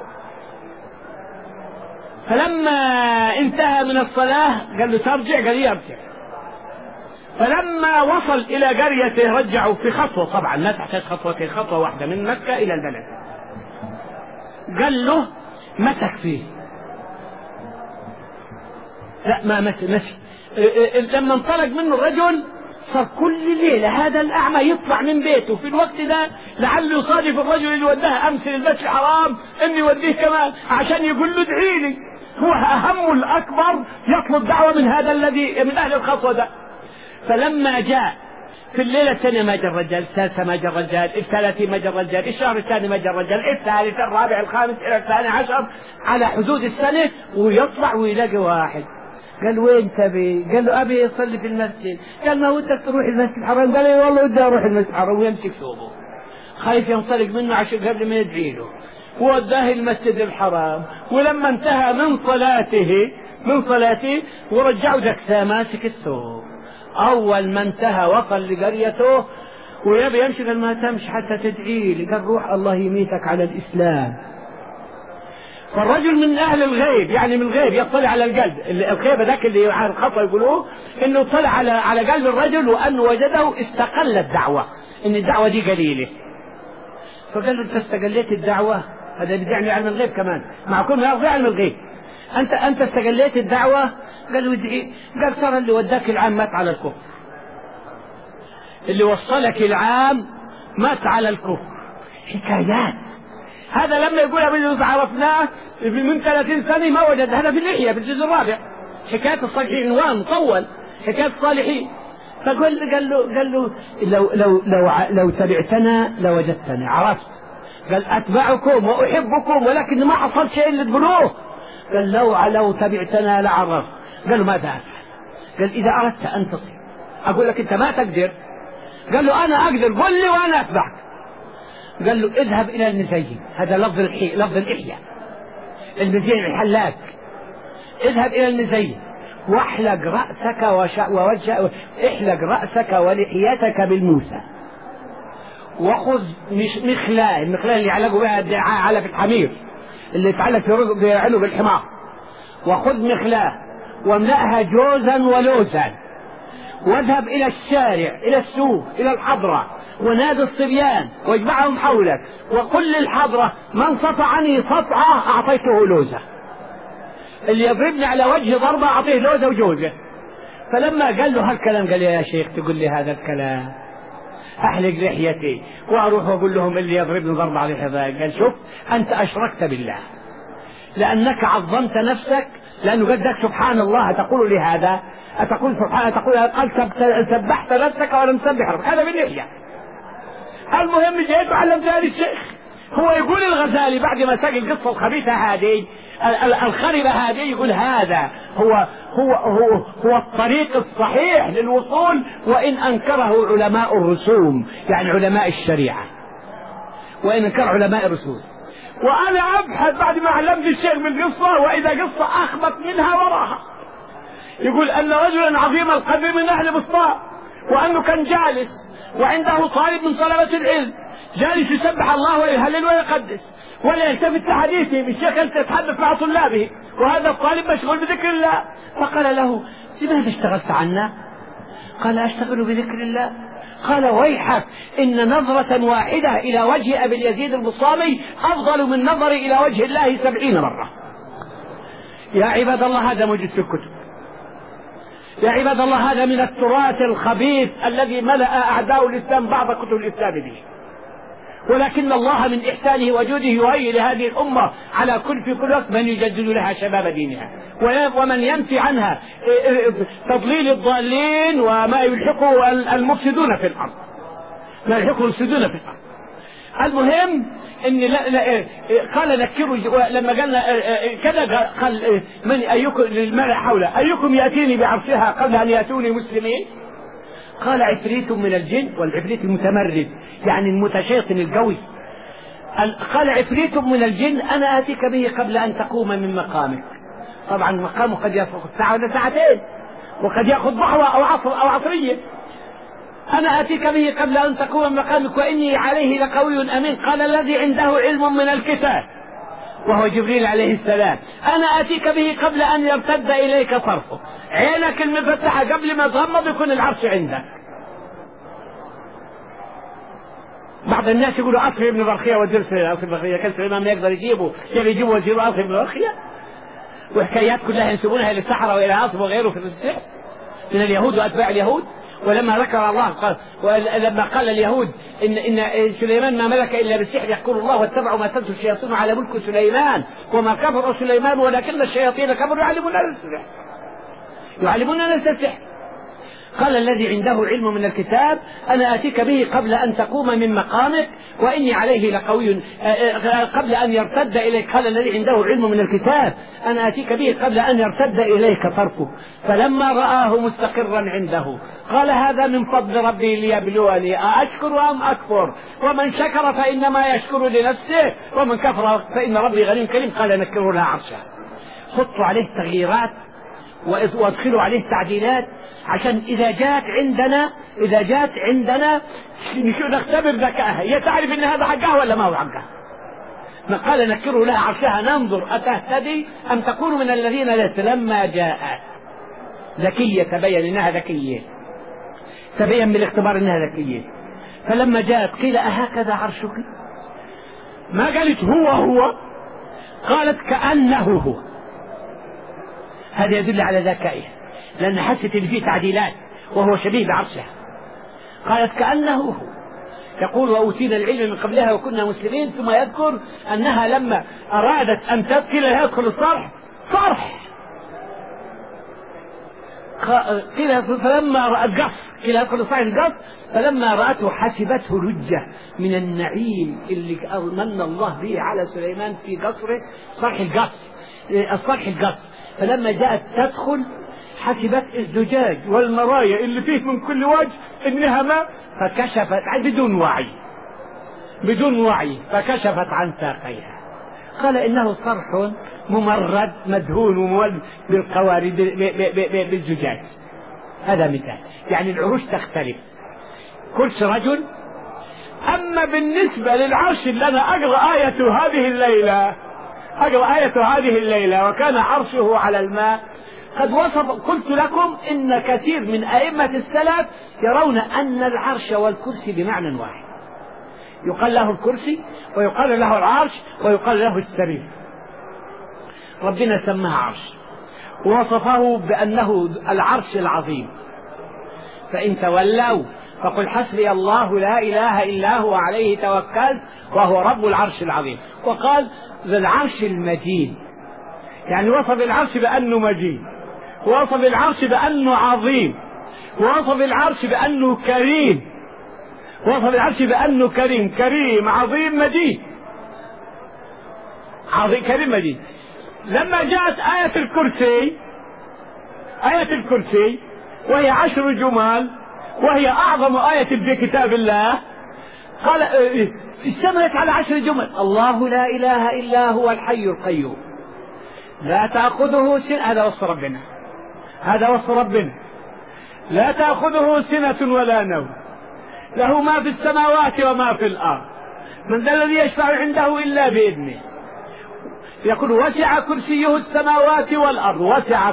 فلما انتهى من الصلاة قال له ترجع؟ قال لي أرجع. فلما وصل إلى قريته رجعوا في خطوة، طبعا لا تحتاج خطوتين، خطوة واحدة من مكة إلى البلد. قال له مسك فيه، لا ما مسك. لما انطلق منه الرجل صار كل ليلة هذا الأعمى يطلع من بيته في الوقت ده لعله يصادف الرجل اللي وداه أمس للبيت الحرام إني يوديه كمان عشان يقول له ادعي لي. هو أهم الأكبر يطلب دعوة من هذا الذي من أهل الخطوة ده. فلما جاء في الليلة الثانية ما جاء الرجال، الثالثة ما جاء الرجال، الثلاثين ما جاء الرجال، الشهر الثاني ما جاء الرجال، الثالث الرابع الخامس إلى 12 على حدود السنة، ويطلع ويلاقي واحد. قال وين تبي؟ قال له أبي يصلي في المسجد. قال ما ودك تروح المسجد الحرام؟ قال لي والله ودي أروح المسجد الحرام، ويمسك ثوبه خايف ينطلق منه عشان قبل ما يدعي له. ووداه المسجد الحرام، ولما انتهى من صلاته ورجعوا دكتاه ماسك الثوب. أول ما انتهى وصل لقريته ويبي يمشي، قال ما تمشي حتى تدعي لي. قال روح الله يميتك على الإسلام. فالرجل من أهل الغيب، يعني من الغيب يطلع على القلب، الغيبة ذاك اللي على الخطأ يقولوه إنه طلع على قلب الرجل، وأنه وجده استقل الدعوة، إن الدعوة دي قليلة. فقال له أنت استقليت الدعوة؟ هذا بيدعني علم الغيب كمان، مع كل ما يرضي علم الغيب. أنت استقليت الدعوة؟ قال له ادعي. قال ترى اللي وداك العام مات على الكفر، اللي وصلك العام مات على الكفر. حكايات. هذا لما يقولها بجوز عرفناه من 30 سنة ما وجد. هذا في اللحية في الجزء الرابع، حكاية الصالحين، عنوان مطول، حكاية الصالحين. قال له لو تبعتنا لوجدتنا، عرفت. قال أتبعكم وأحبكم ولكن ما حصل شيء اللي تقولوه. قال لو تبعتنا لعرفت. قال له ماذا أفعل؟ قال إذا أردت أن تصل أقول لك أنت ما تقدر. قال له أنا أقدر، قل لي وأنا أتبعك. قال له اذهب إلى المزين، هذا لفظ الإحياء، المزين الحلاق. اذهب إلى المزين واحلق رأسك ووجه، احلق رأسك ولحيتك بالموسى، وخذ مخلاة اللي يعلقوا بها على الحمير، اللي يتعلق في عنق الحمار، وخذ مخلاة واملأها جوزا ولوزا، واذهب إلى الشارع، إلى السوق، إلى الحضرة، ونادي الصبيان واجمعهم حولك، وقل للحضرة من سطعني سطعة أعطيته لوزة، اللي يضربني على وجه ضربة أعطيه لوزة وجوزة. فلما قال له هالكلام قال يا شيخ تقول لي هذا الكلام؟ أحلق لحيتي وأروح وأقول لهم اللي يضربني ضربة على لحيتي. قال شوف أنت أشركت بالله، لأنك عظمت نفسك، لأنه قد لك سبحان الله تقول لهذا، أتقول سبحان، تقول قال سبحت نفسك ولم تسبح ربك، هذا باللحية. المهم جيت وعلمت هذا الشيخ. هو يقول الغزالي بعد ما ساق القصة الخبيثة هذه الخربة هذه، يقول هذا هو الطريق الصحيح للوصول، وإن أنكره علماء الرسوم، يعني علماء الشريعة، وإن أنكر علماء الرسوم. وأنا أبحث بعد ما علمت الشيخ بالقصة، وإذا قصة أخبط منها وراها. يقول أن رجلا عظيم القدر من أهل بسطاء، وأنه كان جالس وعنده طالب من طلبة العلم، جالس يسبح الله ويهلل ويقدس ولا يلتفت لحديثه. الشيخ أنت تتحدث مع طلابه وهذا الطالب مشغول بذكر الله. فقال له لماذا اشتغلت عنا؟ قال أشتغل بذكر الله. قال ويحك إن نظرة واحدة إلى وجه أبي اليزيد البسطامي أفضل من نظر إلى وجه الله 70 مرة. يا عباد الله هذا موجود في الكتب. يا عباد الله هذا من التراث الخبيث الذي ملأ أعداء الإسلام بعض كتب الإسلام به. ولكن الله من إحسانه وجوده يهيئ لهذه الأمة على في كل وقت من يجدد لها شباب دينها، ومن ينفي عنها تضليل الضالين وما يلحقه المفسدون في الأرض، ما يلحقه المفسدون في الأرض. المهم ان قال نكروا لما قالنا كذا، قال من ايكم للملأ حوله ايكم ياتيني بعرشها قبل ان ياتوني مسلمين؟ قال عفريت من الجن، والعفريت المتمرد يعني المتشيطن القوي. قال عفريت من الجن انا اتيك به قبل ان تقوم من مقامك. طبعا مقامه قد ياخذ ساعه ولا ساعتين، وقد ياخذ ضحوه او عصريه. أنا أتيك به قبل أن تقوم من مقامك وإني عليه لقوي أمين. قال الذي عنده علم من الكتاب وهو جبريل عليه السلام أنا أتيك به قبل أن يرتد إليك طرفه، عينك المفتحة قبل ما تغمض يكون العرش عندك. بعض الناس يقولوا عاصم ابن برخية ودرس عاصم برخية، كان سليمان ما يقدر يجيبه وزير عاصم ابن برخية، وحكايات كلها ينسبونها للسحرة وإلى عاصم وغيره في السحر من اليهود وأتباع اليهود. ولما ذكر الله قال، ولما قال اليهود إن سليمان ما ملك إلا بالسحر يحكم الله واتبعوا ما تتلو الشياطين على ملك سليمان وما كفر سليمان ولكن الشياطين كفروا يعلمون الناس السحر. قال الذي عنده علم من الكتاب أنا آتيك به قبل أن تقوم من مقامك وإني عليه لقوي قبل أن يرتد إليك. قال الذي عنده علم من الكتاب أنا آتيك به قبل أن يرتد إليك طرفه. فلما رآه مستقرا عنده قال هذا من فضل ربي ليبلوني أشكر أم أكفر ومن شكر فإنما يشكر لنفسه ومن كفر فإن ربي غني كريم. قال نكروا لها عرشها، حطوا عليه تغييرات وادخلوا عليه تعديلات عشان إذا جاءت عندنا نختبر ذكائها، هي تعرف إن هذا حقها ولا ما هو حقها. قال نكروا لها عرشها ننظر أتهتدي أم تكون من الذين لا. لما جاءت ذكية تبين إنها ذكية، تبين بالاختبار إنها ذكية. فلما جاءت قيل أهكذا عرشك؟ ما قالت هو، قالت كأنه هو. هذا يدل على ذكائها لأن حست إن فيه تعديلات وهو شبيه بعرشها. قالت كأنه هو. يقول وأوتينا العلم من قبلها وكنا مسلمين. ثم يذكر أنها لما أرادت أن تدخل يدخل الصرح قيل فلما رأت قص قيل يدخل الصرح القص فلما رأته حسبته لجة من النعيم اللي من الله به على سليمان في قصره الصرح القص. فلما جاءت تدخل حسبت الزجاج والمرايا اللي فيه من كل وجه انها ما فكشفت بدون وعي فكشفت عن ساقيها. قال انه صرح ممرد مدهون ومولد بالقوارير بالزجاج. هذا مثال، يعني العروش تختلف كرسي رجل. اما بالنسبه للعرش اللي انا اقرا ايته هذه الليله وكان عرشه على الماء قد وصف. قلت لكم إن كثير من أئمة السلف يرون أن العرش والكرسي بمعنى واحد، يقال له الكرسي ويقال له العرش ويقال له السرير. ربنا سماه عرش ووصفه بأنه العرش العظيم. فإن تولوا فقل حسبي الله لا إله إلا هو عليه توكلت وهو رب العرش العظيم. وقال ذو العرش المجيد، يعني وصف العرش بأنه مجيد، وصف العرش بأنه عظيم، وصف العرش بأنه كريم عظيم مجيد. كريم مجيد. لما جاءت آية الكرسي وهي 10 جمال وهي أعظم آية في كتاب الله، قال اشتملت على 10 جمل. الله لا إله إلا هو الحي القيوم لا تأخذه سنة. هذا وصف ربنا لا تأخذه سنة ولا نوم له ما في السماوات وما في الأرض من ذا الذي يشفع عنده إلا بإذنه. يقول وسع كرسيه السماوات والأرض. وسع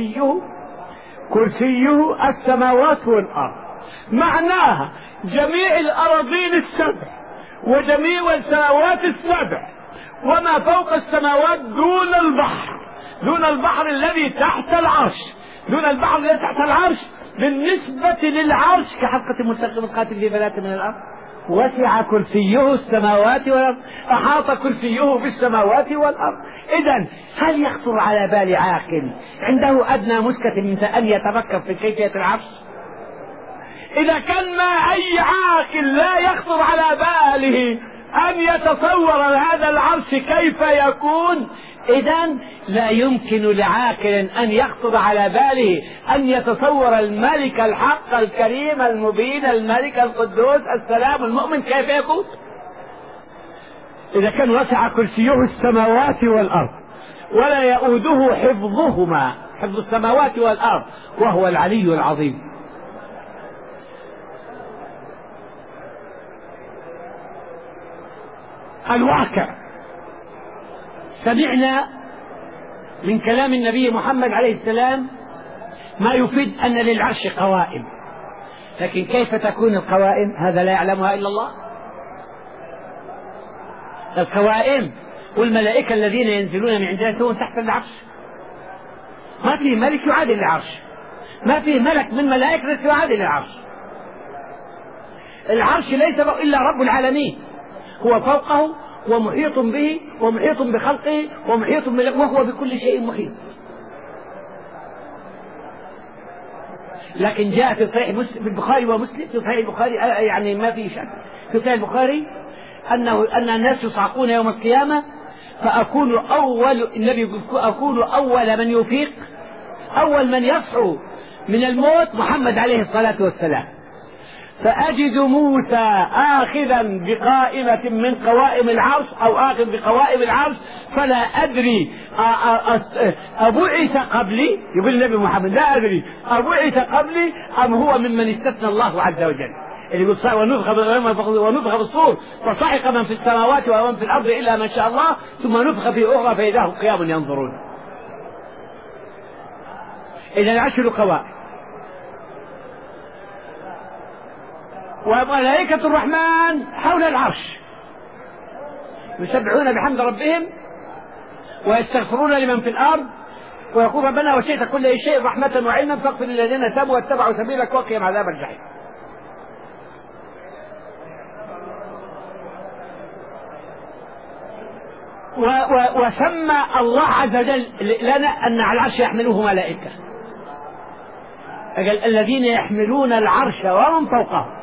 كرسيه السماوات والأرض، معناها جميع الأراضين السبع وجميع السماوات السبع وما فوق السماوات دون البحر الذي تحت العرش بالنسبة للعرش كحلقة ملتقمة في فلاة من الأرض. وسع كرسيه السماوات والأرض، أحاط كرسيه بالسماوات والأرض. إذن هل يخطر على بال عاقل عنده أدنى مسكة من أن يتفكر في كيفية العرش؟ إذا كان ما أي عاقل لا يخطر على باله أن يتصور هذا العرش كيف يكون، إذن لا يمكن لعاقل أن يخطر على باله أن يتصور الملك الحق الكريم المبين الملك القدوس السلام المؤمن كيف يكون. إذا كان وسع كرسيه السماوات والأرض ولا يؤوده حفظهما، حفظ السماوات والأرض، وهو العلي العظيم. الواقع سمعنا من كلام النبي محمد عليه السلام ما يفيد أن للعرش قوائم، لكن كيف تكون القوائم هذا لا يعلمها إلا الله. القوائم والملائكة الذين ينزلون من عندهم تحت العرش، ما في ملك يعادل العرش، ما في ملك من ملائكة يعادل العرش. العرش ليس إلا رب العالمين، هو فوقه ومحيط به ومحيط بخلقه ومحيط وهو بكل شيء محيط. لكن جاء في صحيح مسلم في البخاري ومسلم، في صحيح البخاري يعني ما في شك، في صحيح البخاري أن الناس يصعقون يوم القيامة فأكون النبي يقول أكون أول من يفيق، أول من يصحو من الموت محمد عليه الصلاة والسلام، فأجد موسى آخذا بقائمة من قوائم العرش أو آخذ بقوائم العرش، فلا أدري أبعث قبلي، يقول النبي محمد لا أدري أبعث قبلي أم هو ممن استثنى الله عز وجل، اللي يقول ونفخ بالصور فصعق من في السماوات ومن في الأرض إلا من شاء الله ثم نفخ في أخرى فإذا هم قيام ينظرون. إذا 10 قوائم. وملائكة الرحمن حول العرش يسبحون بحمد ربهم ويستغفرون لمن في الأرض ويقول ربنا وشئت كل شيء رحمة وعلما فاغفر للذين تابوا واتبعوا سبيلك وقهم عذاب الجحيم. وسمى الله عز وجل لنا أن على العرش يحمله ملائكة، الذين يحملون العرش ومن فوقه،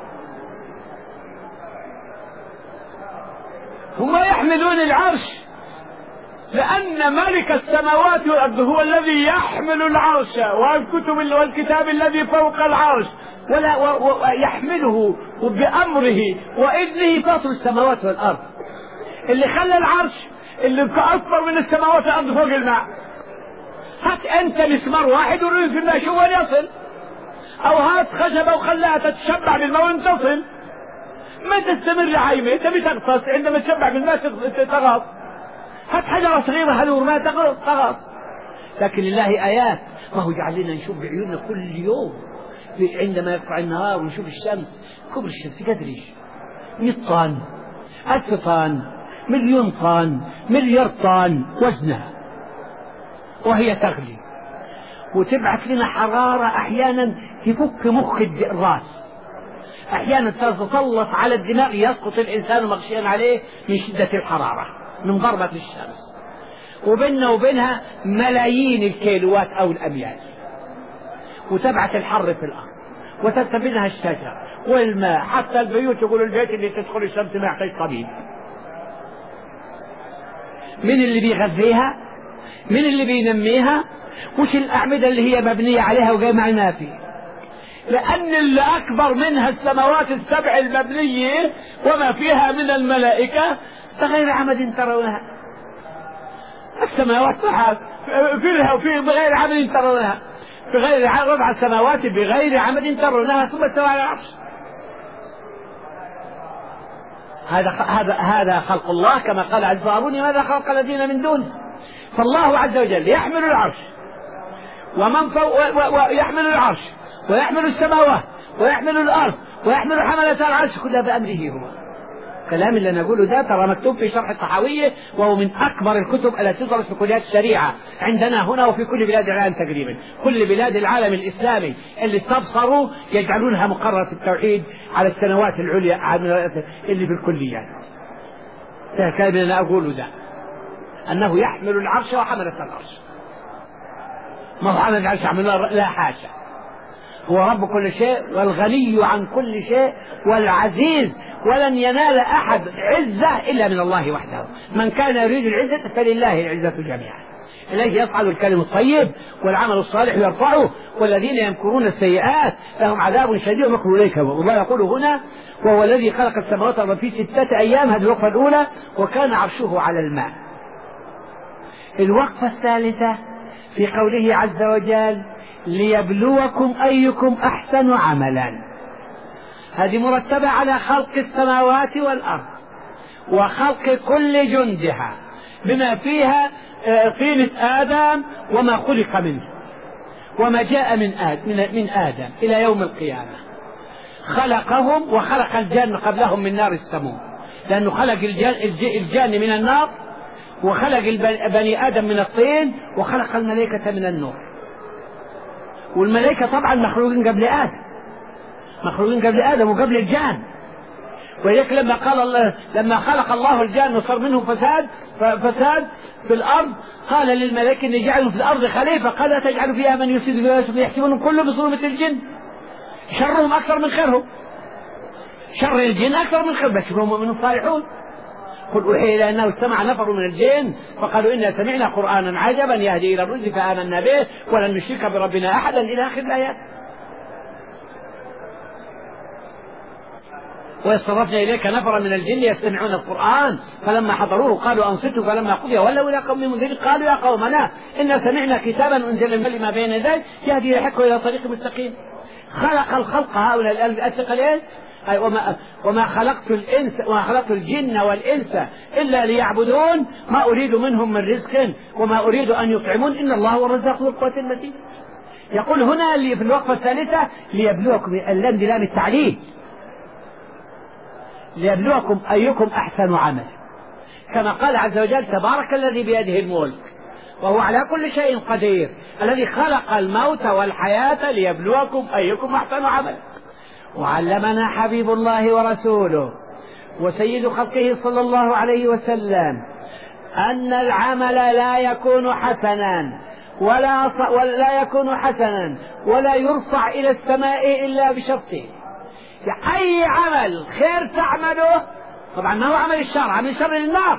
هم يحملون العرش لأن ملك السماوات والأرض هو الذي يحمل العرش والكتب والكتاب الذي فوق العرش ويحمله بأمره وإذنه فاطر السماوات والأرض، اللي خلى العرش اللي أكبر من السماوات والأرض فوق الماء. هات أنت مسمار واحد ورمي في الماء شو يصل، أو هات خشبة وخلاها تتشبع بالماء وتصل، ما تستمر عايمة تبي تغطس، عندما تشبع بالماء تغطس. هات حجرة صغيرة هلور ما تغطس. لكن لله آيات، ما هو جعل لنا نشوف بعيوننا كل يوم عندما يطلع النهار ونشوف الشمس. كبر الشمس قدريش 100 طن 1000 طن 1,000,000 طن 1,000,000,000 طن وزنها، وهي تغلي وتبعث لنا حرارة أحيانا تفك مخ الراس، أحيانا تتسلط على الدماغ يسقط الإنسان مغشيا عليه من شدة الحرارة من ضربة الشمس، وبيننا وبينها ملايين الكيلوات أو الأميال، وتبعث الحر في الأرض وتستفيدها الشجر والماء، حتى البيوت يقول البيت اللي تدخل الشمس ما يحتاج طبيب. من اللي بيغذيها؟ من اللي بينميها؟ وش الأعمدة اللي هي مبنية عليها وجاي ما فيه؟ لأن اللي أكبر منها السماوات السبع المبنية وما فيها من الملائكة بغير عمد ترونها. السماوات فيها وفيه بغير عمد ترونها، بغير رفع السماوات بغير عمد ترونها ثم استوى على العرش. هذا خلق الله كما قال عز وجل ماذا خلق الذين من دونه. فالله عز وجل يحمل العرش ومن ويحمل العرش ويحمل السماوات ويحمل الأرض ويحمل حملة العرش كلها بأمره هو. الكلام اللي نقوله ده ترى مكتوب في شرح الطحاوية، وهو من أكبر الكتب التي تدرس في كليات الشريعة عندنا هنا وفي كل بلاد العالم تقريبا. كل بلاد العالم الإسلامي اللي استبصروا يجعلونها مقررة في التوحيد على السنوات العليا اللي في الكليات. ده الكلام اللي أنا أقوله ده، أنه يحمل العرش وحملة العرش. ما هو حملة العرش حملها؟ لا حاشا، هو رب كل شيء والغني عن كل شيء والعزيز، ولن ينال أحد عزة إلا من الله وحده. من كان يريد العزة فلله العزة جميعا، إليه يصعد الكلم الطيب والعمل الصالح يرفعه، والذين يمكرون السيئات لهم عذاب شديد ومكر إليك. والله يقول هنا وهو الذي خلق السماوات والأرض في 6 أيام، هذه الوقفة الأولى، وكان عرشه على الماء. الوقفة الثالثة في قوله عز وجل ليبلوكم أيكم أحسن عملا، هذه مرتبة على خلق السماوات والأرض وخلق كل جندها بما فيها طينة آدم وما خلق منه وما جاء من آدم إلى يوم القيامة. خلقهم وخلق الجن قبلهم من نار السموم، لأنه خلق الجن من النار وخلق بني آدم من الطين وخلق الملائكة من النور. والملائكة طبعا مخلوقين قبل آدم، مخلوقين قبل آدم وقبل الجان. ولذلك لما خلق الله الجان وصار منه فساد في الأرض، قال للملائكة إني جعل في الأرض خليفة، قال تجعل فيها من يفسد فيها ويحسبونهم كله بظلمة الجن. شرهم أكثر من خيرهم، شر الجن أكثر من خير، بس هم مؤمنون صالحون. قل أوحي إلى أنه استمع نفر من الجن فقالوا إنا سمعنا قرآنا عجبا يهدي إلى الرشد فآمنا به ولن نشرك بربنا أحدا إلى آخر الآيات. وصرفنا إليك نفر من الجن يستمعون القرآن فلما حضروه قالوا أنصتوا فلما قضي ولوا إلى قوم منذرين قالوا يا قومنا إنا سمعنا كتابا أنزل من ما بين يديه يهدي الحق إلى طريق مستقيم. خلق الخلق هؤلاء الثقلين وما خلقت الجن والإنس إلا ليعبدون ما أريد منهم من رزق وما أريد أن يطعمون إن الله هو الرزاق ذو القوة المتين. يقول هنا اللي في الوقفة الثالثة ليبلوكم، اللام دي لام التعليل، ليبلوكم أيكم أحسن عمل، كما قال عز وجل تبارك الذي بيده الملك وهو على كل شيء قدير الذي خلق الموت والحياة ليبلوكم أيكم أحسن عمل. وعلمنا حبيب الله ورسوله وسيد خلقه صلى الله عليه وسلم أن العمل لا يكون حسنا ولا يكون حسنا ولا يرفع إلى السماء إلا بشرطه. أي عمل خير تعمله، طبعا ما هو عمل الشر، عمل الشر للنار،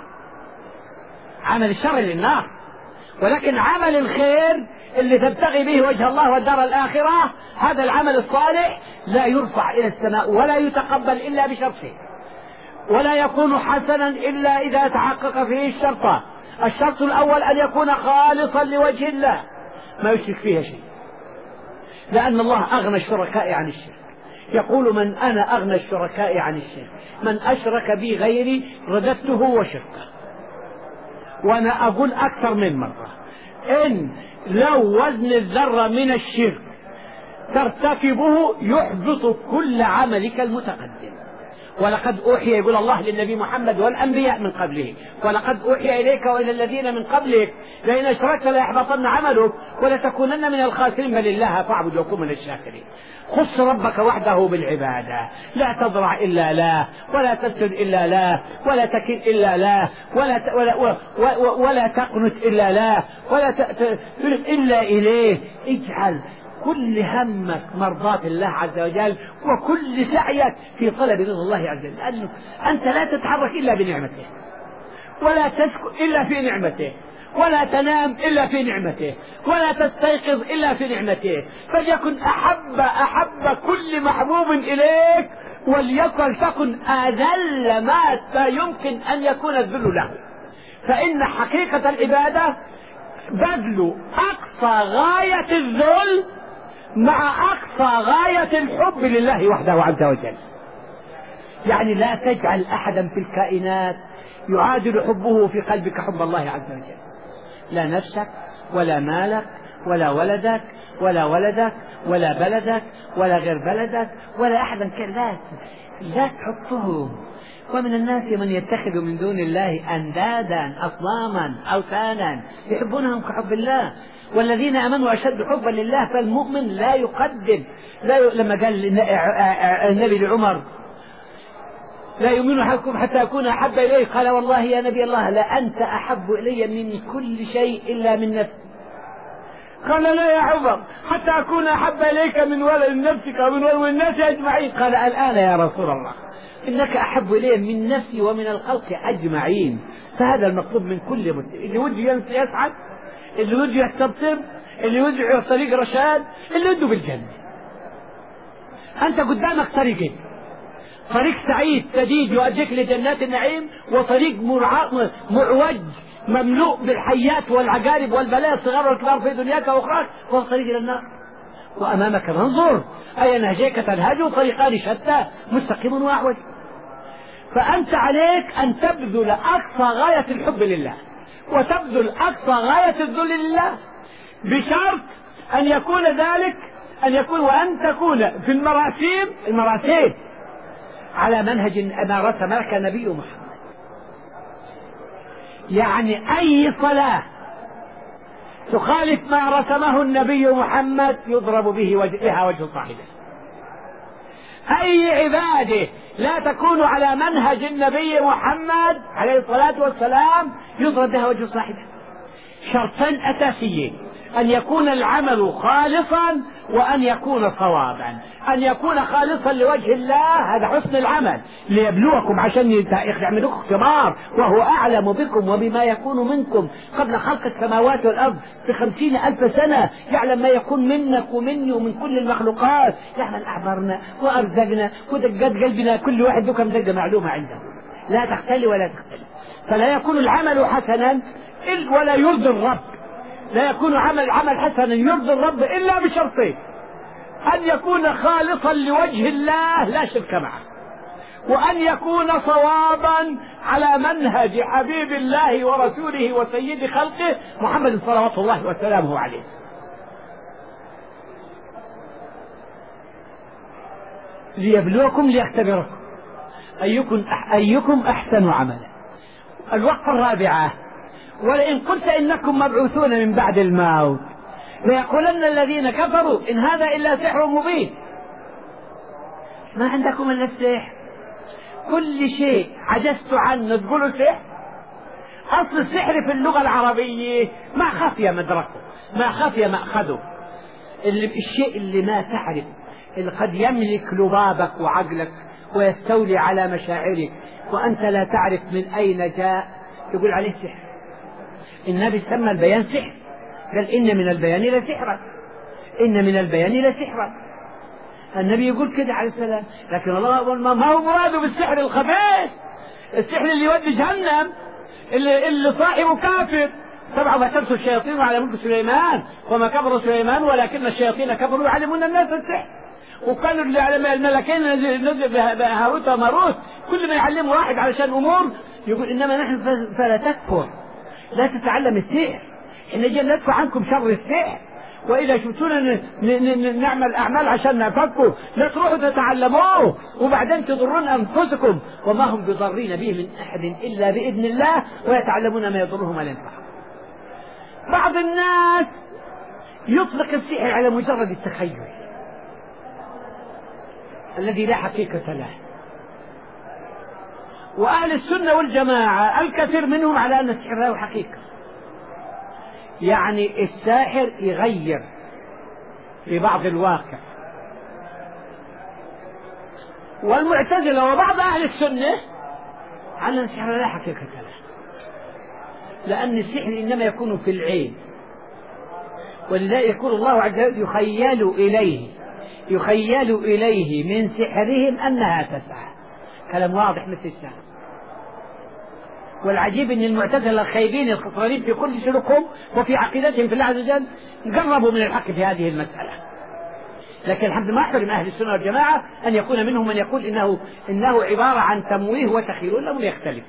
عمل الشر للنار، ولكن عمل الخير اللي تبتغي به وجه الله والدار الآخرة هذا العمل الصالح لا يرفع إلى السماء ولا يتقبل إلا بشرطه، ولا يكون حسنا إلا إذا تحقق فيه الشرط. الشرط الأول أن يكون خالصا لوجه الله ما يشرك فيه شيء، لأن الله أغنى الشركاء عن الشرك. يقول من أنا أغنى الشركاء عن الشرك، من أشرك بي غيري رددته وشركه. وأنا أقول أكثر من مرة إن لو وزن الذرة من الشرك ترتكبه يحبط كل عملك المتقدم. ولقد أوحي، يقول الله للنبي محمد والأنبياء من قبله، ولقد أوحي إليك وإلى الذين من قبلك لئن أشركت ليحبطن عملك ولتكونن من الخاسرين بل الله فاعبد وكن من الشاكرين. خص ربك وحده بالعبادة، لا تضرع إلا له ولا تسجد إلا له ولا تكن إلا له ولا تقنت إلا له ولا تلف إلا إليه. اجعل كل همك مرضاة الله عز وجل وكل سعيك في طلب رضا الله عز وجل، لأنه أنت لا تتحرك إلا بنعمته ولا تسكن إلا في نعمته ولا تنام إلا في نعمته ولا تستيقظ إلا في نعمته. فليكن أحب كل محبوب إليك وليكن أذل ما يمكن أن يكون الذل له، فإن حقيقة العبادة بذل أقصى غاية الذل مع أقصى غاية الحب لله وحده عز وجل. يعني لا تجعل أحدا في الكائنات يعادل حبه في قلبك حب الله عز وجل، لا نفسك ولا مالك ولا ولدك ولا بلدك ولا غير بلدك ولا أحدا لا تحطه. ومن الناس من يتخذ من دون الله أندادا أصناما أوثانا يحبونهم كحب الله والذين آمنوا أشد حبا لله. فالمؤمن لا يقدم لما قال النبي لعمر لا يؤمن أحدكم حتى أكون أحب إليه، قال والله يا نبي الله لأنت أحب إلي من كل شيء إلا من نفسي. قال لا يا عمر حتى أكون أحب إليك من ولد نفسك ومن ولد الناس أجمعين. قال الآن يا رسول الله إنك أحب إلي من نفسي ومن الخلق أجمعين. فهذا المطلوب من كل مسلم، اللي وجه يسعد، اللي وجه يستبطب، اللي وجه طريق رشاد، اللي وجه بالجنة. أنت قدامك طريقين، طريق سعيد سديد يؤديك لجنات النعيم، وطريق معوج مملوء بالحيات والعقارب والبلايا الصغار والكبار في دنياك وأخراك، وهو طريق إلى النار. وأمامك منظور أي نهجيك تنهج طريقان شتى مستقيم وأعوج. فأنت عليك أن تبذل أقصى غاية الحب لله وتبذل أقصى غاية الذل لله، بشرط أن يكون ذلك وأن تكون في المراسيم على منهج ما رسمك نبي محمد. يعني أي صلاة تخالف ما رسمه النبي محمد يضرب بها وجه صاحبه. أي عبادة لا تكون على منهج النبي محمد عليه الصلاة والسلام يضرب بها وجه صاحبه. شرطين أساسيين: أن يكون العمل خالصا وأن يكون صوابا. أن يكون خالصا لوجه الله، هذا حسن العمل، ليبلوكم عشان يعملوكم اختبار، وهو أعلم بكم وبما يكون منكم قبل خلق السماوات والأرض ب50,000 سنة، يعلم ما يكون منك ومني ومن كل المخلوقات، يعمل أعمارنا وأرزقنا ودقات قلبنا، كل واحد له كم دقة معلومة عنده، لا تختلي ولا تختلف. فلا يكون العمل حسنا ولا يرضي الرب، لا يكون عمل حسنا يرضي الرب إلا بشرطين: أن يكون خالصا لوجه الله لا شرك معه، وأن يكون صوابا على منهج حبيب الله ورسوله وسيد خلقه محمد صلوات الله وسلامه عليه. ليبلوكم ليختبركم أيكم أحسن عملا. الوقفة الرابعة: ولئن قلت إنكم مبعوثون من بعد الموت ليقولن الذين كفروا إن هذا إلا سحر مبين. ما عندكم إلا السحر، كل شيء عجزت عنه تقولوا سحر. أصل السحر في اللغة العربية ما خفي مدركه، ما خفي مأخذه، الشيء اللي ما تعرف، اللي قد يملك لبابك وعقلك ويستولي على مشاعرك وأنت لا تعرف من أين جاء، يقول عليه سحر. النبي سمى البيان سحر، قال إن من البيان لسحرا، إن من البيان لسحرا. النبي يقول كده عليه السلام. لكن الله ما هو مراده بالسحر الخبيث، السحر اللي يودي جهنم، اللي صاحبه كافر. طبعا ما ترسل الشياطين على ملك سليمان وما كفر سليمان ولكن الشياطين كفروا يعلمون الناس السحر. وكانوا الملكين نزل بهاروت وماروت كل ما يعلموا واحد علشان أمور، يقول إنما نحن فلا تكفر، لا تتعلم السحر، إن جل ندفع عنكم شر السحر، وإذا شفتونا نعمل أعمال عشان نفكوا لا تروحوا تتعلموه وبعدين تضرون أنفسكم، وما هم بضارين به من أحد إلا بإذن الله، ويتعلمون ما يضرهم ولا ينفعهم. بعض الناس يطلق السحر على مجرد التخيل الذي لا حقيقة له، وأهل السنة والجماعة الكثير منهم على أن السحر له حقيقة، يعني الساحر يغير في بعض الواقع. والمعتزلة وبعض أهل السنة على أن السحر لا حقيقة له، لأن السحر إنما يكون في العين، ولذلك يقول الله عز وجل يخيل إليه من سحرهم أنها تسعى. كلام واضح مثل السحر. والعجيب أن المعتزلة الخايبين الخسرانين في كل سلوكهم وفي عقيدتهم في الله عز وجل قربوا من الحق في هذه المسألة. لكن الحمد لله ما حرم أهل السنة والجماعة أن يكون منهم من يقول إنه عبارة عن تمويه وتخيل، الأمر يختلف.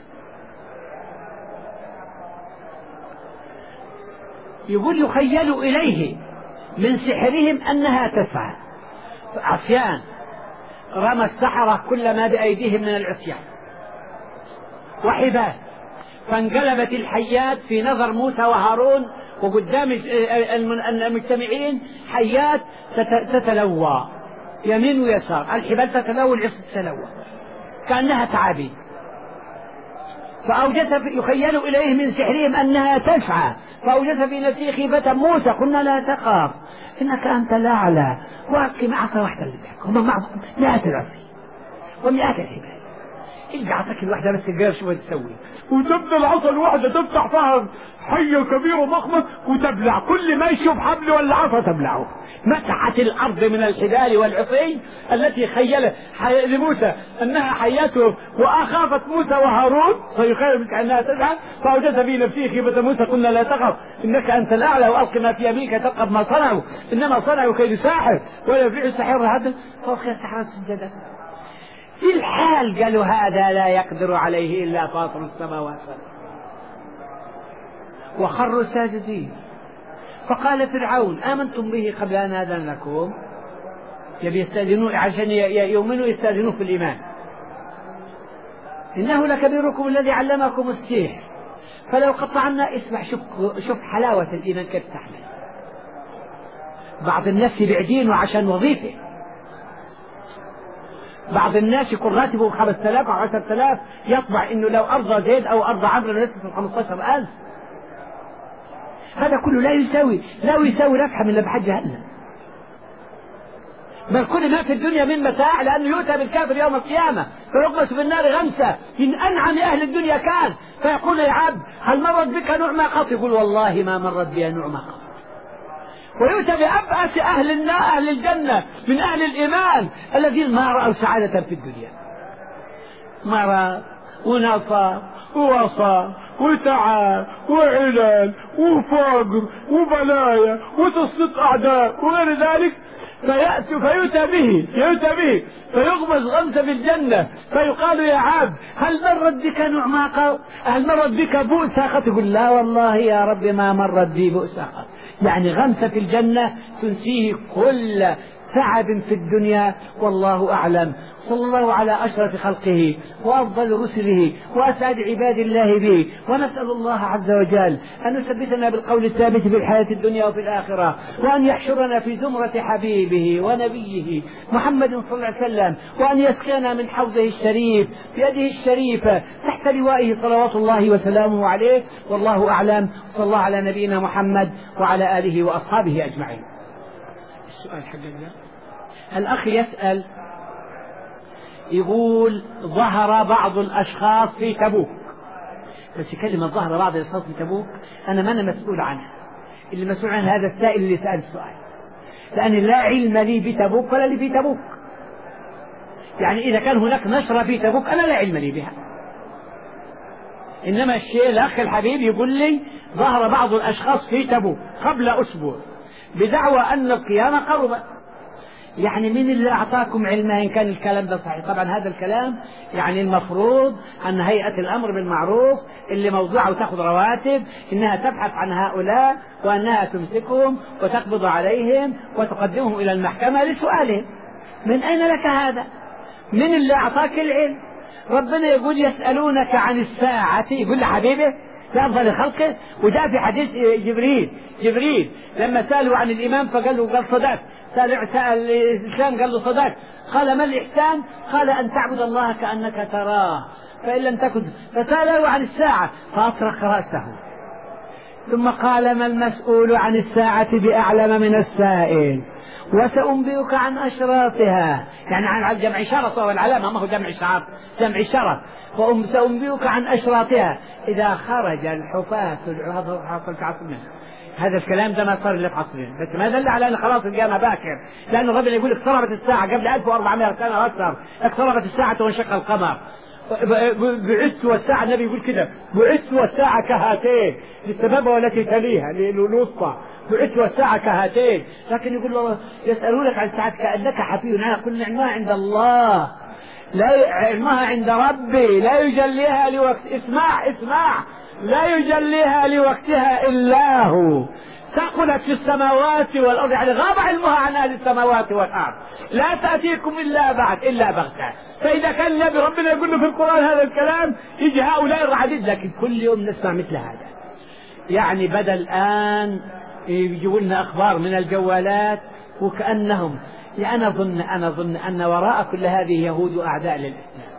يقول يخيل إليه من سحرهم أنها تسعى، عصيان، رمى السحرة كل ما بأيديهم من العصيان وحبال، فانقلبت الحيات في نظر موسى وهارون وقدام المجتمعين حيات تتلوى يمين ويسار، الحبال تتلوى والعصي تتلوى كأنها تعابين. فأوجس يخيل إليه من سحرهم أنها تسعى، فأوجس في نفسه خيفة موسى، قلنا لا تخاف إنك أنت الأعلى، وألقي معصا واحدة لك، هم معهم 100 العصي و100 الحبال، إلقى عصاك الواحدة بس القرب شو تسوي، وتبدأ العصا الواحدة تفتح فيها حية كبيرة ضخمة وتبلع، كل ما يشوف حبل ولا عصا تبلعه. مسحت الأرض من الحبال والعصي التي خيل لموسى أنها حياته، وأخافت موسى وهارون فيخيل بك أنها تسعى، فأوجس في نفسه خيفة موسى، قلنا لا تخف إنك أنت الأعلى، وألق ما في يمينك تلقف ما صنعوا إنما صنعوا كيد ساحر ولا يفلح الساحر هذا فوقع السحرة سجدا. في الحال قالوا هذا لا يقدر عليه إلا فاطر السماوات وخروا ساجدين. فقال فرعون آمنتم به قبل أن آذن لكم؟ يبي يستأذنون عشان يؤمنوا، يستأذنون في الإيمان. إنه لكبيركم الذي علمكم السحر فلو قطعنا، اسمع شوف حلاوة الإيمان كيف تحمل. بعض الناس يبعدينه عشان وظيفة، بعض الناس يكون راتبه 5000 أو 10000 يطمع إنه لو أرضى زيد أو أرضى عمرو يصرف 15,000. هذا كله لا يساوي ركحة من لبحات جهنم. بل كل ما في الدنيا من متاع، لأنه يؤتى بالكافر يوم القيامة فيغمس في النار غمسة من أنعم أهل الدنيا كان، فيقول يا عبد هل مرت بك نعمة قط؟ يقول والله ما مرت بي نعمة قط. ويؤتى بأبأس أهل الجنة من أهل الإيمان الذين ما رأوا سعادة في الدنيا، مرض ونصر ووصى وتعب وعلل وفقر وبلايا وتسلط أعداء وغير ذلك، فيؤتى به فيغمس غمسة في الجنة، فيقال يا عبد هل مرت بك نعمة قط؟ هل مرت بك بؤس قط؟ يقول لا والله يا رب ما مرت بي بؤس قط. يعني غمسة في الجنة تنسيه كل تعب في الدنيا. والله أعلم. صلى الله على أشرف خلقه وأفضل رسله وأسعد عباد الله به، ونسأل الله عز وجل أن يثبتنا بالقول الثابت في الحياة الدنيا وفي الآخرة، وأن يحشرنا في زمرة حبيبه ونبيه محمد صلى الله عليه وسلم، وأن يسقينا من حوضه الشريف بيده الشريفة تحت لوائه صلوات الله وسلامه عليه. والله أعلم. صلى الله على نبينا محمد وعلى آله وأصحابه أجمعين. السؤال حقنا الأخ يسأل يقول ظهر بعض الأشخاص في تبوك، بس كلمة ظهر بعض الأشخاص في تبوك أنا ما أنا مسؤول عنها، اللي مسؤول عنها هذا السائل اللي سأل السؤال، لأن لا علم لي بتبوك ولا لي في تبوك. يعني إذا كان هناك نشرة في تبوك أنا لا علم لي بها، إنما الشيء الأخ الحبيب يقول لي ظهر بعض الأشخاص في تبوك قبل أسبوع بدعوى أن القيامة قربت. يعني من اللي أعطاكم علمها إن كان الكلام ده صحيح؟ طبعا هذا الكلام يعني المفروض أن هيئة الأمر بالمعروف اللي موضوعه وتأخذ رواتب إنها تبحث عن هؤلاء وأنها تمسكهم وتقبض عليهم وتقدمهم إلى المحكمة لسؤالهم. من أين لك هذا؟ من اللي أعطاك العلم؟ ربنا يقول يسألونك عن الساعة، يقول لحبيبه لأفضل خلقه. وجاء في حديث جبريل لما سألوا عن الإمام قال صدقت، سأل الإسلام قال له صدقت، قال ما الإحسان؟ قال أن تعبد الله كأنك تراه فإن لم تكن. فسأله عن الساعة فأطرق رأسه ثم قال ما المسؤول عن الساعة بأعلم من السائل وسأنبئك عن أشراطها، يعني عن جمع شرط والعلامة، ما هو جمع شرط، جمع شرط. وسأنبئك عن أشراطها إذا خرج الحفاة العراة منها. هذا الكلام ده ما صار إلا في عصرنا، بس ما دل على أن خلاص القيامة باكر، لأن الرجل يقول اقتربت الساعة قبل 1400 سنة وأكثر، اقتربت الساعة وانشق القمر. بعثت والساعة، النبي يقول كده بعثت والساعة كهاتين للسبابة والتي تليها للوسطى، بعثت والساعة كهاتين. لكن يقول الله يسألونك عن الساعة كأنك حفي عنها، كل علمها عند الله، لا علمها عند ربي لا يجليها لوقت. اسمع لا يجليها لوقتها إلا هو، ثقلت في السماوات والأرض، يعني غاب علمها عن أهل السماوات والأرض، لا تأتيكم إلا بغتة. فإذا كان النبي ربنا يقول له في القرآن هذا الكلام يجي هؤلاء الرعديد، لكن كل يوم نسمع مثل هذا. يعني بدل الآن يجيبوا لنا أخبار من الجوالات وكأنهم، يعني أنا أظن أن وراء كل هذه يهود أعداء للإسلام.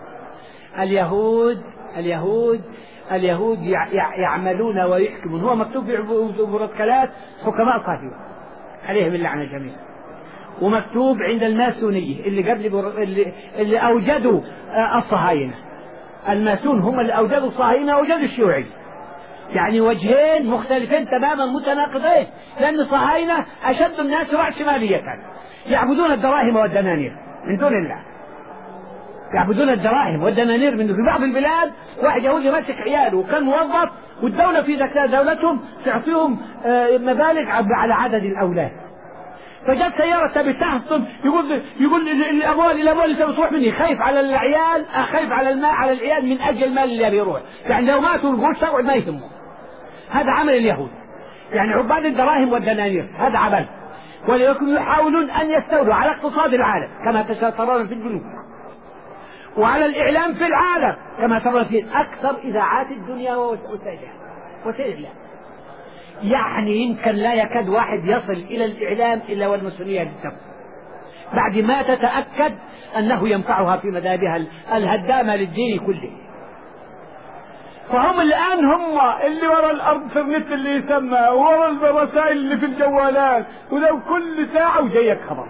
اليهود يعملون ويحكمون. هو مكتوب في بروتوكولات حكماء صهيون عليهم اللعنة جميعا، ومكتوب عند الماسونية اللي أوجدوا الصهاينة. الماسون هم اللي أوجدوا الصهاينة وأوجدوا الشيوعية، يعني وجهين مختلفين تماما متناقضين، لأن الصهاينة أشد الناس رأسمالية، يعبدون الدراهم والدنانير من دون الله، يعبدون الدراهم والدنانير من في بعض البلاد. واحد يهودي ماسك عياله وكان موظف، والدولة في ذات دولتهم تعطيهم مبالغ على عدد الأولاد، فجت سيارة بتحصل يقول الأموال اللي تروح مني، خايف على العيال، خايف على الماء على العيال من أجل المال اللي بيروح، يعني لو ماتوا القرش تقعد ما يهمه. هذا عمل اليهود، يعني عباد الدراهم والدنانير، هذا عمل. ولكن يحاولون أن يستولوا على اقتصاد العالم كما ترون في البنوك، وعلى الإعلام في العالم كما ترون في أكثر إذاعات الدنيا وسائل الإعلام. يعني يمكن لا يكاد واحد يصل إلى الإعلام إلا والمسؤولية للتو، بعد ما تتأكد أنه ينفعها في مذاهبها الهدامة للدين كله. فهم الآن هم اللي ورا الانترنت اللي يسمى، ورا الرسائل اللي في الجوالات، ولو كل ساعة وجايك خبر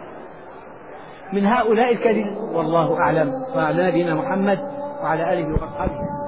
من هؤلاء الكاذبين. والله أعلم. وعلى نبينا محمد وعلى آله وأصحابه.